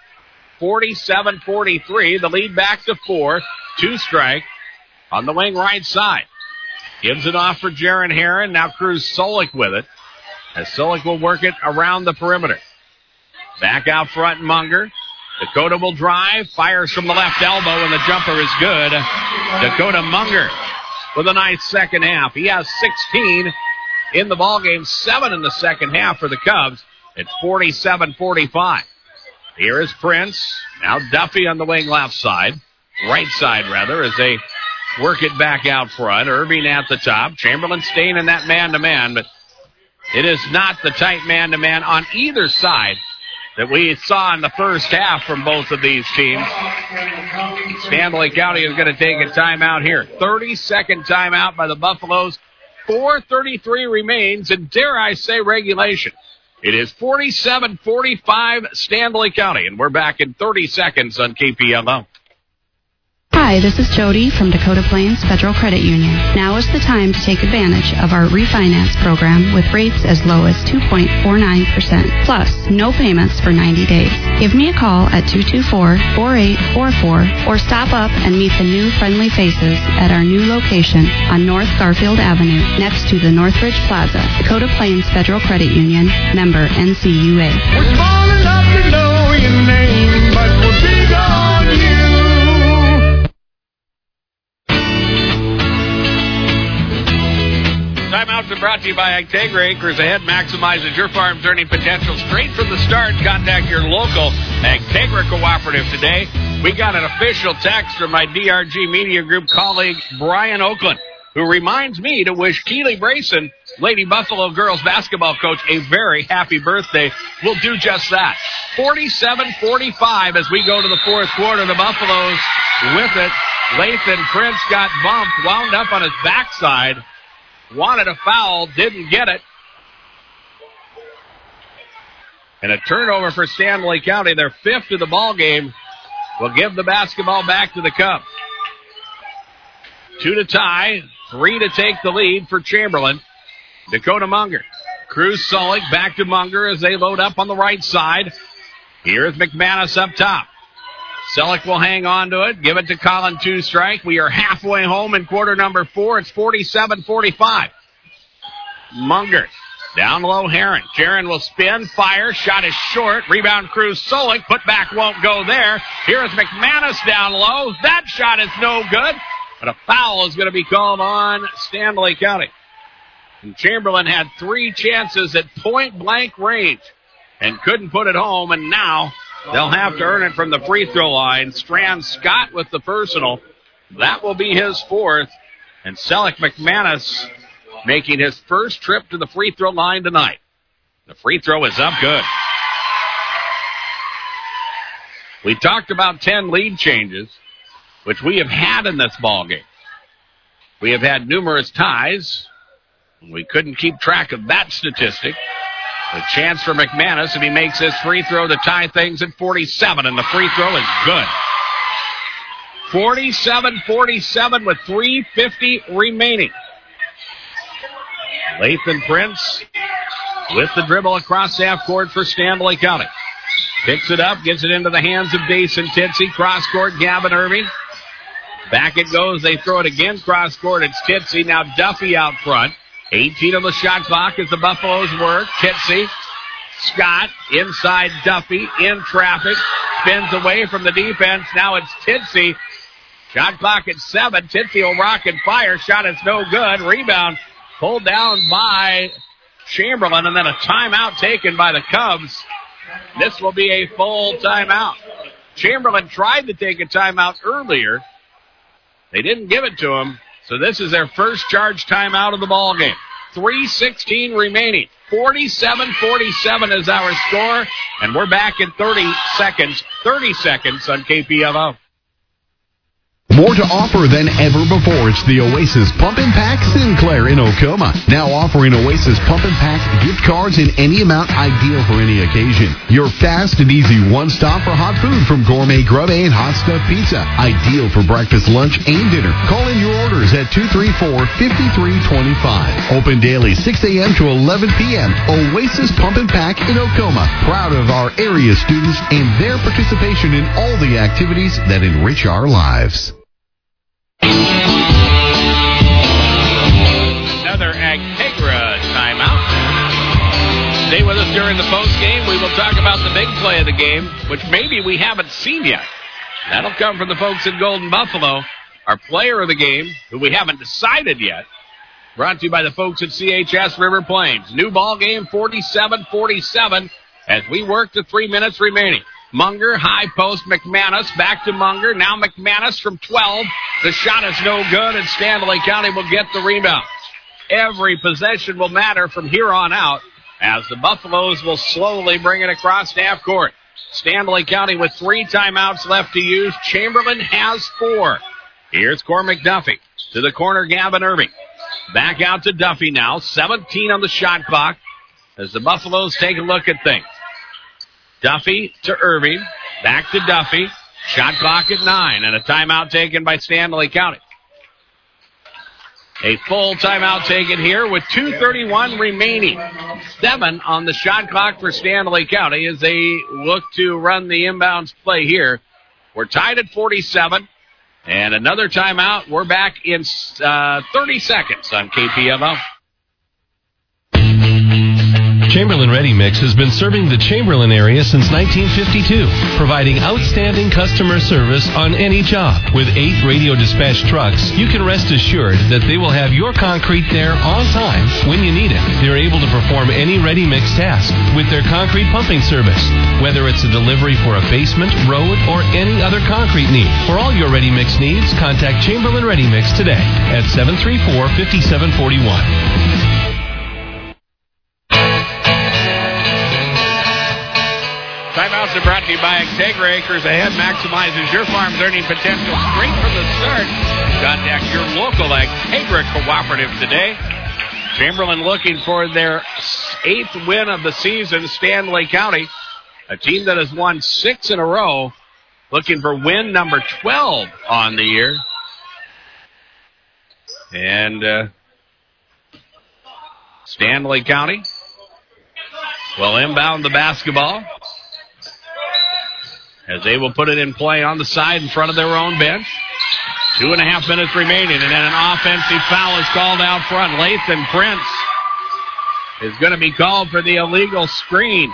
47-43. The lead back to 4. 2 strike on the wing right side. Gives it off for Jaron Heron. Now Cruz Solik with it, as Solik will work it around the perimeter. Back out front, Munger. Dakota will drive, fires from the left elbow, and the jumper is good. Dakota Munger with a nice second half. He has 16 in the ballgame, 7 in the second half for the Cubs. It's 47-45. Here is Prince. Now Duffy on the wing left side. Right side, rather, as they work it back out front. Irving at the top. Chamberlain staying in that man-to-man, but it is not the tight man-to-man on either side that we saw in the first half from both of these teams. Stanley County is going to take a timeout here. 30-second timeout by the Buffaloes. 4:33 remains, and dare I say regulation. It is 47-45 Stanley County, and we're back in 30 seconds on KPLO. Hi, this is Jody from Dakota Plains Federal Credit Union. Now is the time to take advantage of our refinance program with rates as low as 2.49%, plus no payments for 90 days. Give me a call at 224-4844 or stop up and meet the new friendly faces at our new location on North Garfield Avenue next to the Northridge Plaza. Dakota Plains Federal Credit Union, member NCUA. We're small enough to know your name, but we're big on you. Timeouts are brought to you by Integra. Acres Ahead maximizes your farm's earning potential straight from the start. Contact your local Integra cooperative today. We got an official text from my DRG Media Group colleague, Brian Oakland, who reminds me to wish Keely Brayson, Lady Buffalo girls basketball coach, a very happy birthday. We'll do just that. 47-45 as we go to the fourth quarter. The Buffaloes with it. Lathan Prince got bumped, wound up on his backside. Wanted a foul, didn't get it. And a turnover for Stanley County. Their 5th of the ball game will give the basketball back to the Cubs. 2 to tie, 3 to take the lead for Chamberlain. Dakota Munger. Cruz Solik back to Munger as they load up on the right side. Here's McManus up top. Selleck will hang on to it. Give it to Colin 2 strike. We are halfway home in quarter number 4. It's 47-45. Munger. Down low, Heron. Jaron will spin, fire. Shot is short. Rebound, Cruz Solik. Put back won't go there. Here's McManus down low. That shot is no good. But a foul is going to be called on Stanley County. And Chamberlain had 3 chances at point-blank range and couldn't put it home. And now they'll have to earn it from the free throw line. Strand Scott with the personal. That will be his 4th. And Selleck McManus making his first trip to the free throw line tonight. The free throw is up good. We talked about 10 lead changes, which we have had in this ballgame. We have had numerous ties. We couldn't keep track of that statistic. A chance for McManus if he makes this free throw to tie things at 47, and the free throw is good. 47-47 with 3:50 remaining. Lathan Prince with the dribble across half court for Stanley County. Picks it up, gets it into the hands of Dason Titsey. Cross court, Gavin Irving. Back it goes. They throw it again. Cross court, it's Titsey. Now Duffy out front. 18 on the shot clock as the Buffaloes work. Titsey. Scott inside Duffy. In traffic. Spins away from the defense. Now it's Titsey. Shot clock at 7. Titsey will rock and fire. Shot is no good. Rebound pulled down by Chamberlain, and then a timeout taken by the Cubs. This will be a full timeout. Chamberlain tried to take a timeout earlier. They didn't give it to him. So this is their first charge timeout of the ball game. 3:16 remaining. 47-47 is our score, and we're back in 30 seconds on KPLO. More to offer than ever before. It's the Oasis Pump and Pack Sinclair in Ocoma. Now offering Oasis Pump and Pack gift cards in any amount, ideal for any occasion. Your fast and easy one-stop for hot food from gourmet grub and hot stuffed pizza. Ideal for breakfast, lunch, and dinner. Call in your orders at 234-5325. Open daily 6 a.m. to 11 p.m. Oasis Pump and Pack in Ocoma. Proud of our area students and their participation in all the activities that enrich our lives. Another Agtegra timeout. Stay with us during the post game. We will talk about the big play of the game, which maybe we haven't seen yet. That'll come from the folks in Golden Buffalo. Our player of the game, who we haven't decided yet, brought to you by the folks at CHS River Plains. New ball game, 47-47, as we work to 3 minutes remaining. Munger, high post, McManus, back to Munger. Now McManus from 12. The shot is no good, and Stanley County will get the rebound. Every possession will matter from here on out, as the Buffaloes will slowly bring it across half court. Stanley County with 3 timeouts left to use. Chamberlain has 4. Here's Cormac Duffy to the corner, Gavin Irving. Back out to Duffy now. 17 on the shot clock as the Buffaloes take a look at things. Duffy to Irving. Back to Duffy. Shot clock at 9, and a timeout taken by Stanley County. A full timeout taken here with 2:31 remaining. 7 on the shot clock for Stanley County as they look to run the inbounds play here. We're tied at 47, and another timeout. We're back in 30 seconds on KPLO. Chamberlain Ready Mix has been serving the Chamberlain area since 1952, providing outstanding customer service on any job. With 8 radio dispatch trucks, you can rest assured that they will have your concrete there on time when you need it. They're able to perform any ready mix task with their concrete pumping service, whether it's a delivery for a basement, road, or any other concrete need. For all your ready mix needs, contact Chamberlain Ready Mix today at 734-5741. Timeouts are brought to you by Agtegra. Acres Ahead maximizes your farm's earning potential straight from the start. Contact your local Agtegra cooperative today. Chamberlain looking for their 8th win of the season. Stanley County, a team that has won 6 in a row, looking for win number 12 on the year. And Stanley County will inbound the basketball, as they will put it in play on the side in front of their own bench. 2.5 minutes remaining, and then an offensive foul is called out front. Lathan Prince is going to be called for the illegal screen.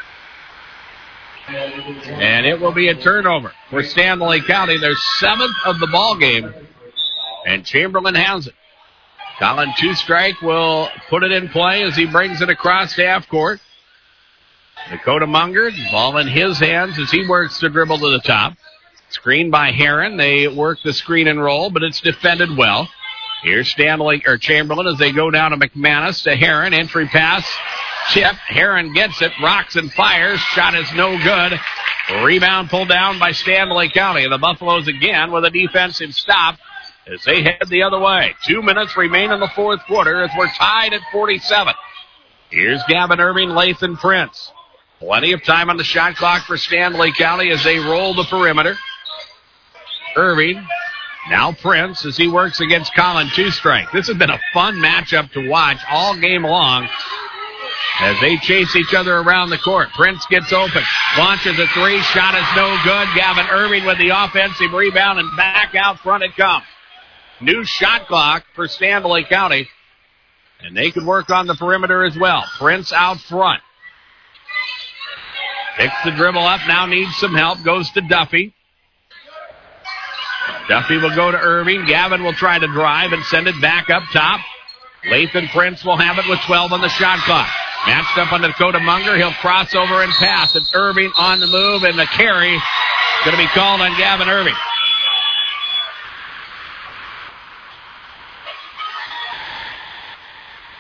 And it will be a turnover for Stanley County, their 7th of the ball game, and Chamberlain has it. Colin Two-Strike will put it in play as he brings it across half court. Dakota Munger, ball in his hands as he works to dribble to the top. Screened by Heron. They work the screen and roll, but it's defended well. Here's Chamberlain as they go down to McManus to Heron. Entry pass, chip. Heron gets it, rocks and fires. Shot is no good. Rebound pulled down by Stanley County. The Buffaloes again with a defensive stop as they head the other way. 2 minutes remain in the fourth quarter as we're tied at 47. Here's Gavin Irving, Lathan Prince. Plenty of time on the shot clock for Stanley County as they roll the perimeter. Irving, now Prince as he works against Colin Two-Strike. This has been a fun matchup to watch all game long as they chase each other around the court. Prince gets open, launches a 3, shot is no good. Gavin Irving with the offensive rebound, and back out front it comes. New shot clock for Stanley County, and they can work on the perimeter as well. Prince out front. Picks the dribble up, now needs some help, goes to Duffy. Duffy will go to Irving. Gavin will try to drive and send it back up top. Lathan Prince will have it with 12 on the shot clock. Matched up on Dakota Munger. He'll cross over and pass. It's Irving on the move, and the carry is going to be called on Gavin Irving.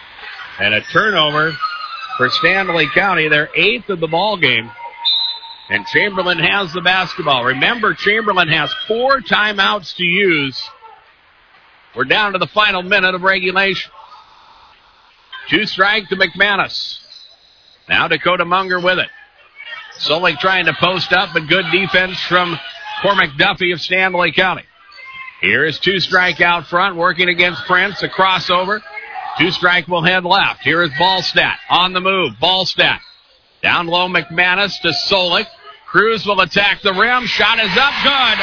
And a turnover for Stanley County, their 8th of the ball game. And Chamberlain has the basketball. Remember, Chamberlain has 4 timeouts to use. We're down to the final minute of regulation. 2 strike to McManus. Now Dakota Munger with it. Solik trying to post up, but good defense from Cormac Duffy of Stanley County. Here is 2 strike out front, working against Prince. A crossover. 2 strike will head left. Here is Ballstat on the move. Ballstat. Down low, McManus to Solik. Cruz will attack the rim. Shot is up. Good.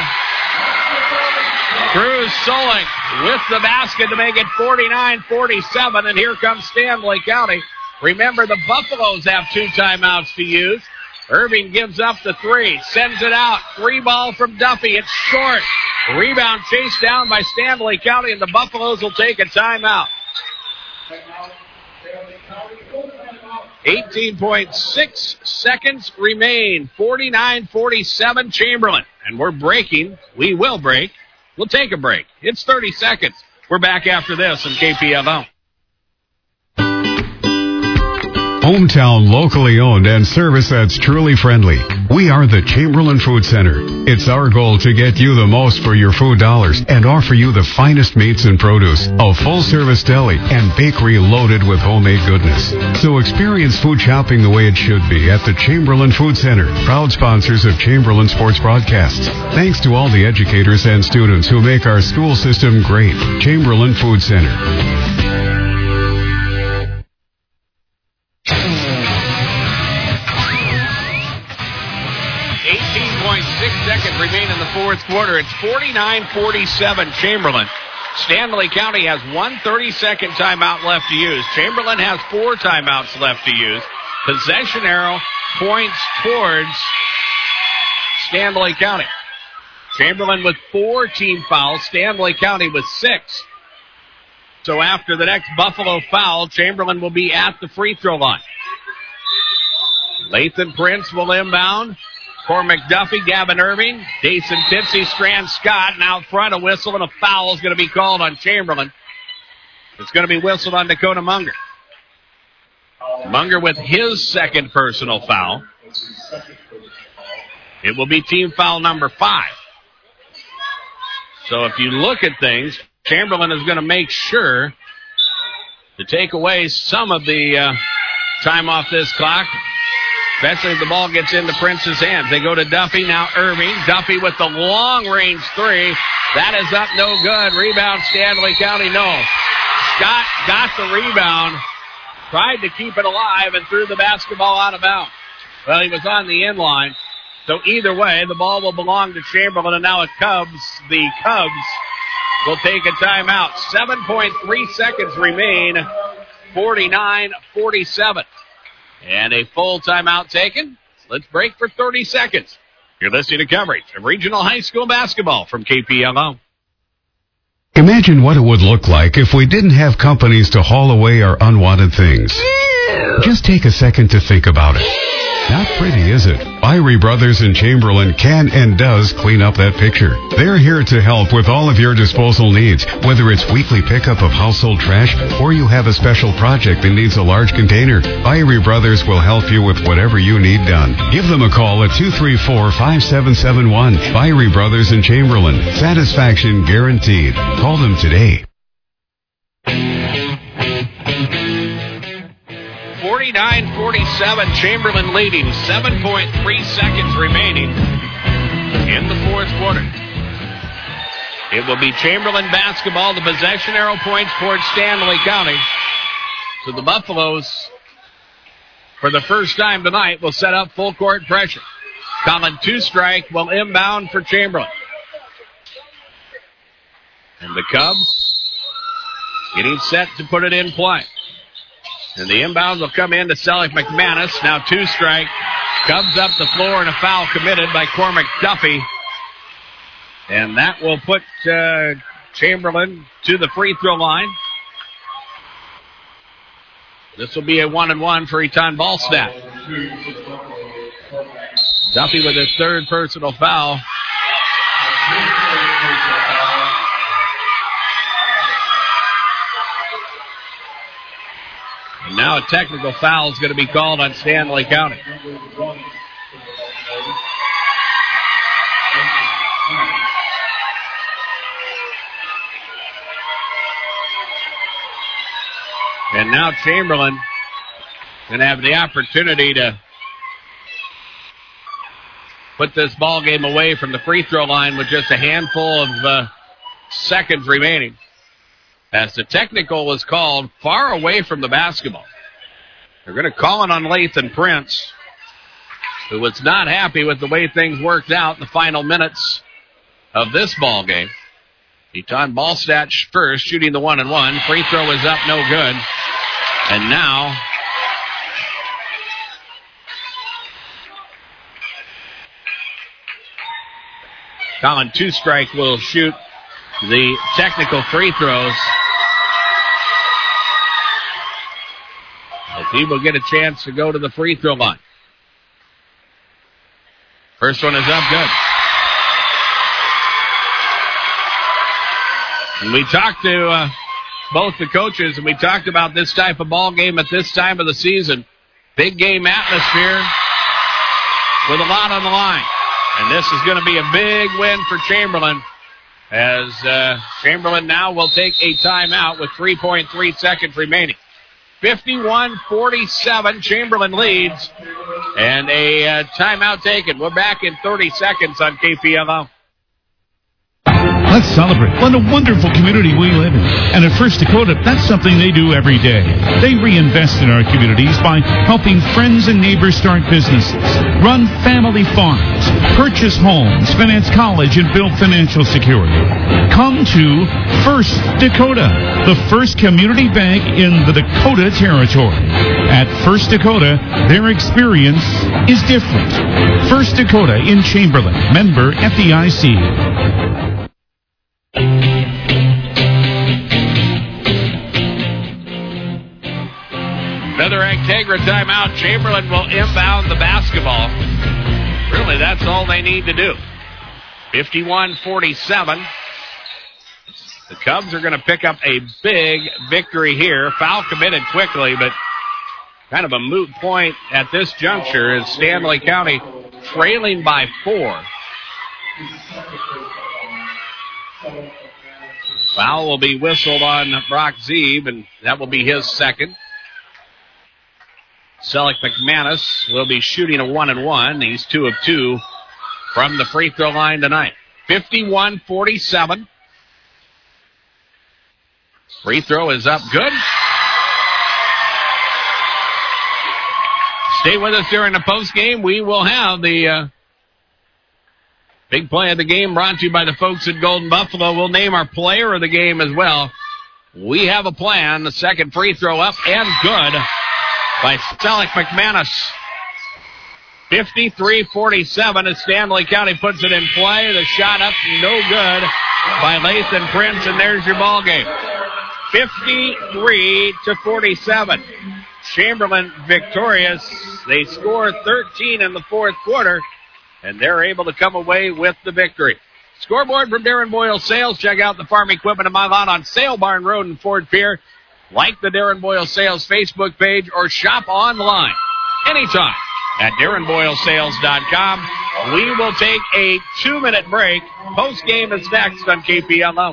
Cruz Solik with the basket to make it 49-47. And here comes Stanley County. Remember, the Buffaloes have 2 timeouts to use. Irving gives up the 3. Sends it out. 3 ball from Duffy. It's short. Rebound chased down by Stanley County, and the Buffaloes will take a timeout. 18.6 seconds remain. 49-47 Chamberlain. And we're breaking. We will break. We'll take a break. It's 30 seconds. We're back after this on KPLO. Hometown, locally owned, and service that's truly friendly. We are the Chamberlain Food Center. It's our goal to get you the most for your food dollars and offer you the finest meats and produce, a full-service deli, and bakery loaded with homemade goodness. So experience food shopping the way it should be at the Chamberlain Food Center, proud sponsors of Chamberlain Sports Broadcasts. Thanks to all the educators and students who make our school system great. Chamberlain Food Center. 18.6 seconds remain in the fourth quarter. It's 49-47 Chamberlain. Stanley County has 1 30-second timeout left to use. Chamberlain has 4 timeouts left to use. Possession arrow points towards Stanley County. Chamberlain with 4 team fouls. Stanley County with 6. So after the next Buffalo foul, Chamberlain will be at the free throw line. Lathan Prince will inbound. Cormac Duffy, Gavin Irving, Dason Pitsy, Strand Scott, and out front a whistle and a foul is going to be called on Chamberlain. It's going to be whistled on Dakota Munger. Munger with his second personal foul. It will be team foul number 5. So if you look at things, Chamberlain is going to make sure to take away some of the time off this clock, especially if the ball gets into Prince's hands. They go to Duffy, now Irving. Duffy with the long-range 3. That is up, no good. Rebound, Stanley County, no. Scott got the rebound, tried to keep it alive, and threw the basketball out of bounds. Well, he was on the inline. So either way, the ball will belong to Chamberlain, and now the Cubs will take a timeout. 7.3 seconds remain, 49-47. And a full timeout taken. Let's break for 30 seconds. You're listening to coverage of regional high school basketball from KPLO. Imagine what it would look like if we didn't have companies to haul away our unwanted things. Just take a second to think about it. Not pretty, is it? Irie Brothers in Chamberlain can and does clean up that picture. They're here to help with all of your disposal needs, whether it's weekly pickup of household trash or you have a special project that needs a large container. Irie Brothers will help you with whatever you need done. Give them a call at 234-5771. Irie Brothers in Chamberlain. Satisfaction guaranteed. Call them today. 49-47, Chamberlain leading. 7.3 seconds remaining in the fourth quarter. It will be Chamberlain basketball. The possession arrow points towards Stanley County. So the Buffaloes, for the first time tonight, will set up full court pressure. Colin Two-Strike will inbound for Chamberlain. And the Cubs getting set to put it in play. And the inbound will come in to Selleck McManus. Now Two-Strike. Cubs up the floor and a foul committed by Cormac Duffy. And that will put Chamberlain to the free throw line. This will be a 1-and-1 for Etan Ballstat. Duffy with his third personal foul. And now a technical foul is going to be called on Stanley County. And now Chamberlain going to have the opportunity to put this ball game away from the free throw line with just a handful of seconds remaining. As the technical was called far away from the basketball. They're going to call it on Lathan Prince, who was not happy with the way things worked out in the final minutes of this ball game. Eton Ballstadt first, shooting the 1-and-1. Free throw is up, no good. And now Colin Two-Strike will shoot the technical free throws. As he will get a chance to go to the free throw line. First one is up, good. And we talked to both the coaches, and we talked about this type of ball game at this time of the season. Big game atmosphere with a lot on the line. And this is going to be a big win for Chamberlain, as Chamberlain now will take a timeout with 3.3 seconds remaining. 51-47, Chamberlain leads, and a timeout taken. We're back in 30 seconds on KPLO. Let's celebrate what a wonderful community we live in. And at First Dakota, that's something they do every day. They reinvest in our communities by helping friends and neighbors start businesses, run family farms, purchase homes, finance college, and build financial security. Come to First Dakota, the first community bank in the Dakota Territory. At First Dakota, their experience is different. First Dakota in Chamberlain, member FDIC. Another Integra timeout. Chamberlain will inbound the basketball. Really, that's all they need to do. 51-47. The Cubs are going to pick up a big victory here. Foul committed quickly, but kind of a moot point at this juncture as Stanley County trailing by 4. Foul will be whistled on Brock Zeeb, and that will be his second. Selleck McManus will be shooting a 1-and-1. He's 2 of 2 from the free throw line tonight. 51-47. Free throw is up, good. Stay with us during the post game. We will have the big play of the game brought to you by the folks at Golden Buffalo. We'll name our player of the game as well. We have a plan. The second free throw up and good by Selleck McManus. 53-47 as Stanley County puts it in play. The shot up, no good by Lathan Prince, and there's your ball game. 53-47. Chamberlain victorious. They score 13 in the fourth quarter, and they're able to come away with the victory. Scoreboard from Darren Boyle Sales. Check out the farm equipment in my lot on Sale Barn Road in Fort Pierre. Like the Darren Boyle Sales Facebook page or shop online anytime at DarrenBoyleSales.com. We will take a 2-minute break. Post game is next on KPLO.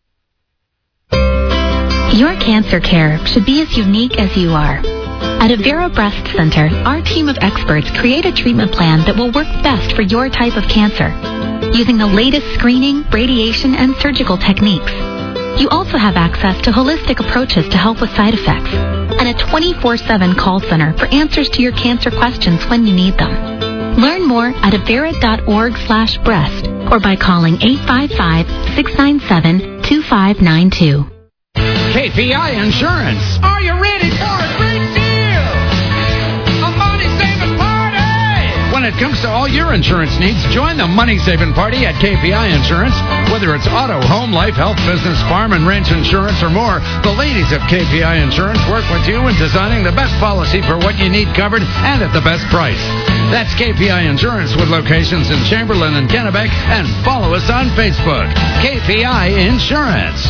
Your cancer care should be as unique as you are. At Avera Breast Center, our team of experts create a treatment plan that will work best for your type of cancer, using the latest screening, radiation, and surgical techniques. You also have access to holistic approaches to help with side effects, and a 24/7 call center for answers to your cancer questions when you need them. Learn more at avera.org/breast or by calling 855-697-2592. KPI Insurance. Are you ready for a great deal? A money-saving party! When it comes to all your insurance needs, join the money-saving party at KPI Insurance. Whether it's auto, home, life, health, business, farm, and ranch insurance, or more, the ladies of KPI Insurance work with you in designing the best policy for what you need covered and at the best price. That's KPI Insurance with locations in Chamberlain and Kennebec, and follow us on Facebook. KPI Insurance.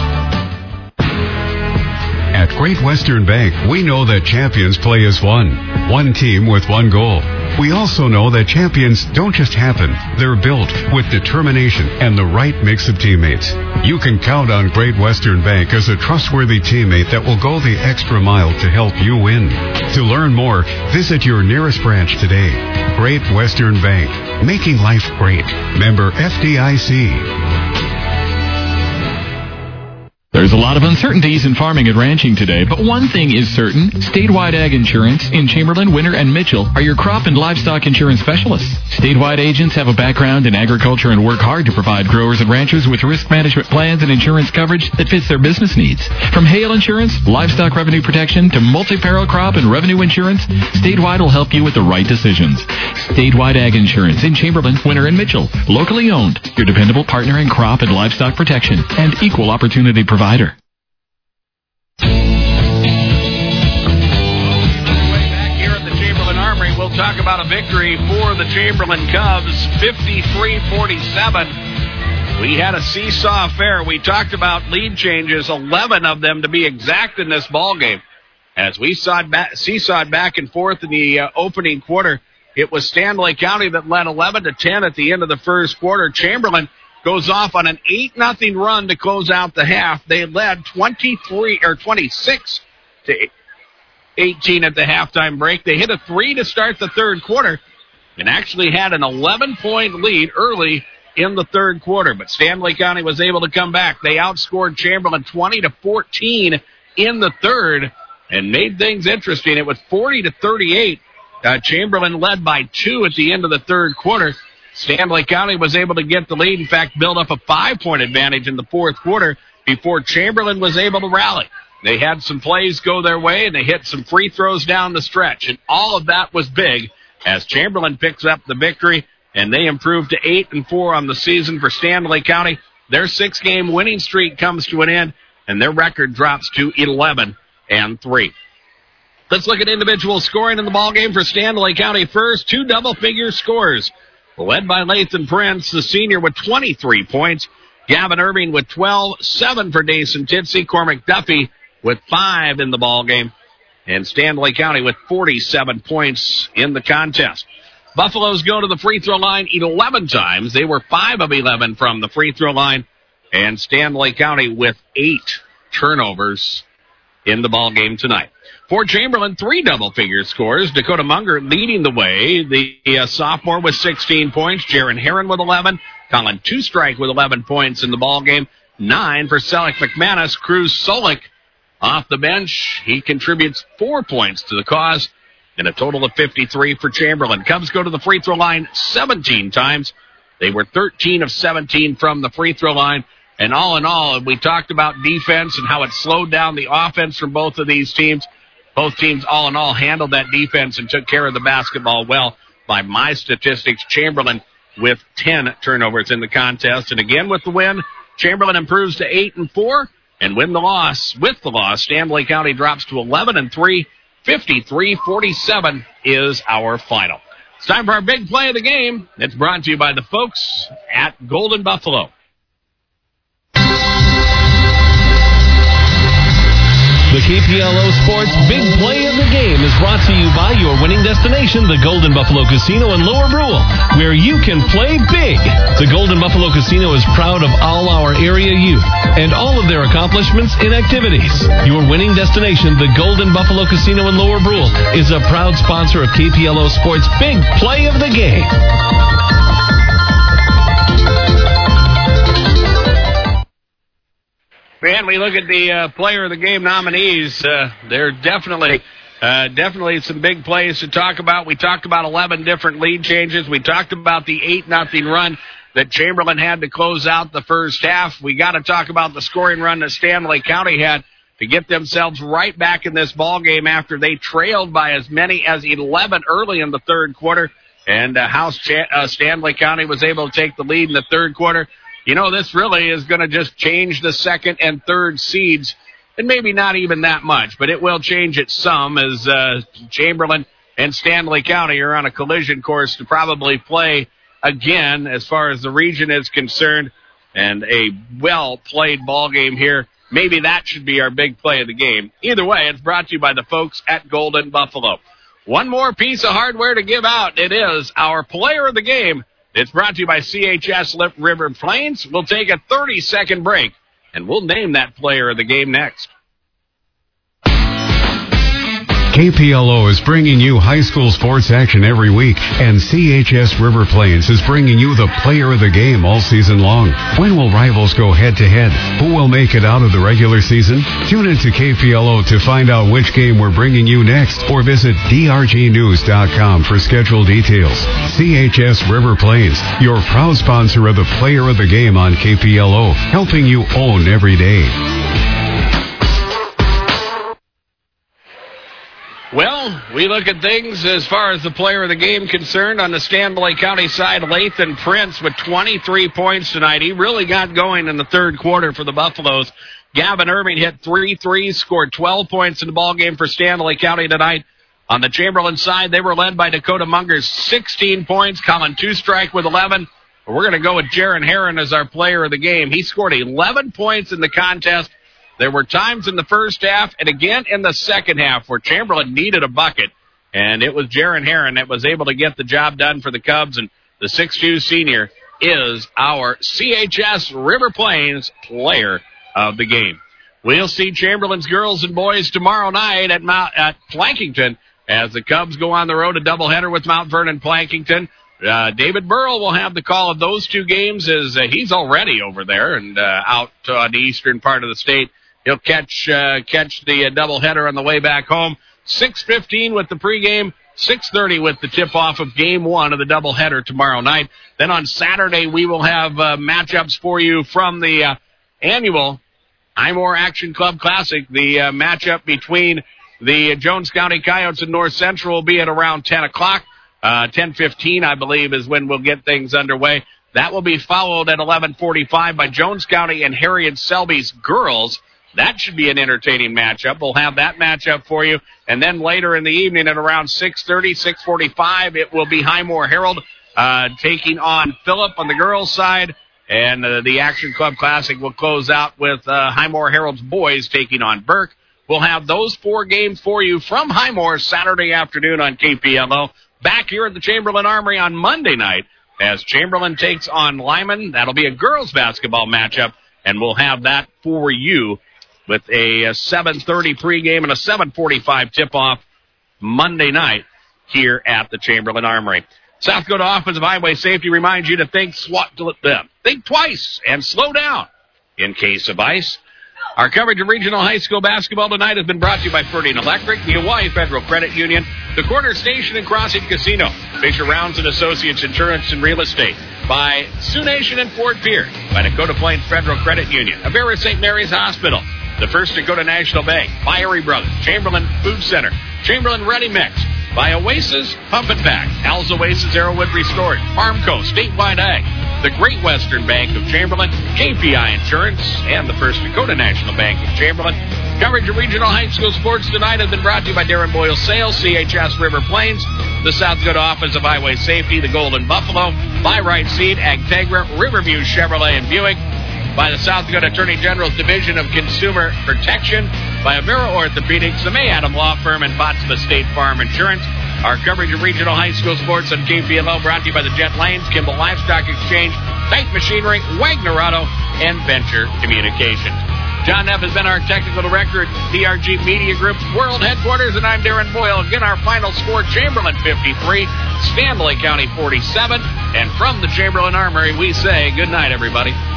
At Great Western Bank, we know that champions play as one team with one goal. We also know that champions don't just happen. They're built with determination and the right mix of teammates. You can count on Great Western Bank as a trustworthy teammate that will go the extra mile to help you win. To learn more, visit your nearest branch today. Great Western Bank, making life great. Member FDIC. There's a lot of uncertainties in farming and ranching today, but one thing is certain. Statewide Ag Insurance in Chamberlain, Winter, and Mitchell are your crop and livestock insurance specialists. Statewide agents have a background in agriculture and work hard to provide growers and ranchers with risk management plans and insurance coverage that fits their business needs. From hail insurance, livestock revenue protection, to multi-peril crop and revenue insurance, Statewide will help you with the right decisions. Statewide Ag Insurance in Chamberlain, Winter, and Mitchell. Locally owned, your dependable partner in crop and livestock protection and equal opportunity provider. Back here at the Chamberlain Armory, we'll talk about a victory for the Chamberlain Cubs, 53-47. We had a seesaw affair. We talked about lead changes, 11 of them to be exact in this ballgame. As we seesawed back and forth in the opening quarter, it was Stanley County that led 11-10 at the end of the first quarter. Chamberlain goes off on an 8-0 run to close out the half. They led 26-18 at the halftime break. They hit a 3 to start the third quarter and actually had an 11-point lead early in the third quarter. But Stanley County was able to come back. They outscored Chamberlain 20-14 in the third and made things interesting. It was 40-38. Chamberlain led by 2 at the end of the third quarter. Stanley County was able to get the lead, in fact, build up a 5-point advantage in the fourth quarter before Chamberlain was able to rally. They had some plays go their way, and they hit some free throws down the stretch, and all of that was big as Chamberlain picks up the victory, and they improved to 8-4 on the season for Stanley County. Their 6-game winning streak comes to an end, and their record drops to 11-3. Let's look at individual scoring in the ballgame for Stanley County first. 2 double-figure scores. Led by Lathan Prince, the senior, with 23 points. Gavin Irving with 12, 7 for Dason Titsey. Cormac Duffy with 5 in the ballgame. And Stanley County with 47 points in the contest. Buffaloes go to the free throw line 11 times. They were 5 of 11 from the free throw line. And Stanley County with 8 turnovers in the ballgame tonight. For Chamberlain, 3 double-figure scores. Dakota Munger leading the way. The sophomore with 16 points. Jaron Herron with 11. Colin Two-Strike with 11 points in the ballgame. 9 for Selleck McManus. Cruz Solik off the bench. He contributes 4 points to the cause. And a total of 53 for Chamberlain. Cubs go to the free throw line 17 times. They were 13 of 17 from the free throw line. And all in all, we talked about defense and how it slowed down the offense from both of these teams. Both teams, all in all, handled that defense and took care of the basketball well. By my statistics, Chamberlain with 10 turnovers in the contest. And again, with the win, Chamberlain improves to 8-4. And with the loss, Stanley County drops to 11-3. 53-47 is our final. It's time for our big play of the game. It's brought to you by the folks at Golden Buffalo. The KPLO Sports Big Play of the Game is brought to you by your winning destination, the Golden Buffalo Casino in Lower Brule, where you can play big. The Golden Buffalo Casino is proud of all our area youth and all of their accomplishments in activities. Your winning destination, the Golden Buffalo Casino in Lower Brule, is a proud sponsor of KPLO Sports Big Play of the Game. Man, we look at the player of the game nominees. There are definitely some big plays to talk about. We talked about 11 different lead changes. We talked about the 8-0 run that Chamberlain had to close out the first half. We got to talk about the scoring run that Stanley County had to get themselves right back in this ball game after they trailed by as many as 11 early in the third quarter. And how Stanley County was able to take the lead in the third quarter. You know, this really is going to just change the second and third seeds, and maybe not even that much, but it will change it some as Chamberlain and Stanley County are on a collision course to probably play again as far as the region is concerned, and a well-played ball game here. Maybe that should be our big play of the game. Either way, it's brought to you by the folks at Golden Buffalo. one more piece of hardware to give out. It is our player of the game. It's brought to you by CHS River Plains. We'll take a 30-second break, and we'll name that player of the game next. KPLO is bringing you high school sports action every week, and CHS River Plains is bringing you the player of the game all season long. When will rivals go head-to-head? Who will make it out of the regular season? Tune into KPLO to find out which game we're bringing you next, or visit drgnews.com for schedule details. CHS River Plains, your proud sponsor of the player of the game on KPLO, helping you own every day. Well, we look at things as far as the player of the game concerned. On the Stanley County side, Lathan Prince with 23 points tonight. He really got going in the third quarter for the Buffaloes. Gavin Irving hit 3 threes, scored 12 points in the ballgame for Stanley County tonight. On the Chamberlain side, they were led by Dakota Mungers, 16 points. Colin Two-Strike with 11. We're going to go with Jaron Herron as our player of the game. He scored 11 points in the contest. There were times in the first half and again in the second half where Chamberlain needed a bucket, and it was Jaron Herron that was able to get the job done for the Cubs, and the 6'2 senior is our CHS River Plains player of the game. We'll see Chamberlain's girls and boys tomorrow night at Plankington as the Cubs go on the road, a doubleheader with Mount Vernon Plankington. David Burrell will have the call of those two games as he's already over there and out on the eastern part of the state. He'll catch the doubleheader on the way back home. 6:15 with the pregame, 6:30 with the tip-off of Game 1 of the doubleheader tomorrow night. Then on Saturday, we will have matchups for you from the annual Highmore Action Club Classic. The matchup between the Jones County Coyotes and North Central will be at around 10 o'clock. 10:15, I believe, is when we'll get things underway. That will be followed at 11:45 by Jones County and Harriet Selby's girls. That should be an entertaining matchup. We'll have that matchup for you. And then later in the evening at around 6:30, 6:45, it will be Highmore Herald taking on Phillip on the girls' side. And the Action Club Classic will close out with Highmore Herald's boys taking on Burke. We'll have those 4 games for you from Highmore Saturday afternoon on KPLO. Back here at the Chamberlain Armory on Monday night as Chamberlain takes on Lyman. That'll be a girls' basketball matchup, and we'll have that for you with a 7:30 pregame and a 7:45 tip-off Monday night here at the Chamberlain Armory. South Dakota Office of Highway Safety reminds you to think twice and slow down in case of ice. Our coverage of regional high school basketball tonight has been brought to you by Ferdinand Electric, the Hawaii Federal Credit Union, the Corner Station and Crossing Casino, Fisher Rounds and Associates Insurance and Real Estate, by Sioux Nation and Fort Pierce, by Dakota Plains Federal Credit Union, Avera St. Mary's Hospital, the First Dakota National Bank, by Erie Brothers, Chamberlain Food Center, Chamberlain Ready Mix, by Oasis Pump and Pack, Al's Oasis Arrowwood Restored, Farmco, Statewide Ag, the Great Western Bank of Chamberlain, KPI Insurance, and the First Dakota National Bank of Chamberlain. Coverage of regional high school sports tonight has been brought to you by Darren Boyle Sales, CHS River Plains, the South Dakota Office of Highway Safety, the Golden Buffalo, by Right Seed, Agtegra, Riverview Chevrolet and Buick, by the South Dakota Attorney General's Division of Consumer Protection, by Avera Orthopedics, the May Adam Law Firm, and Bottsma State Farm Insurance. Our coverage of regional high school sports on KPLO brought to you by the Jet Lanes, Kimball Livestock Exchange, Tight Machinery, Wagner Auto, and Venture Communications. John Neff has been our technical director at DRG Media Group's World Headquarters, and I'm Darren Boyle. Again, our final score, Chamberlain 53, Stanley County 47. And from the Chamberlain Armory, we say good night, everybody.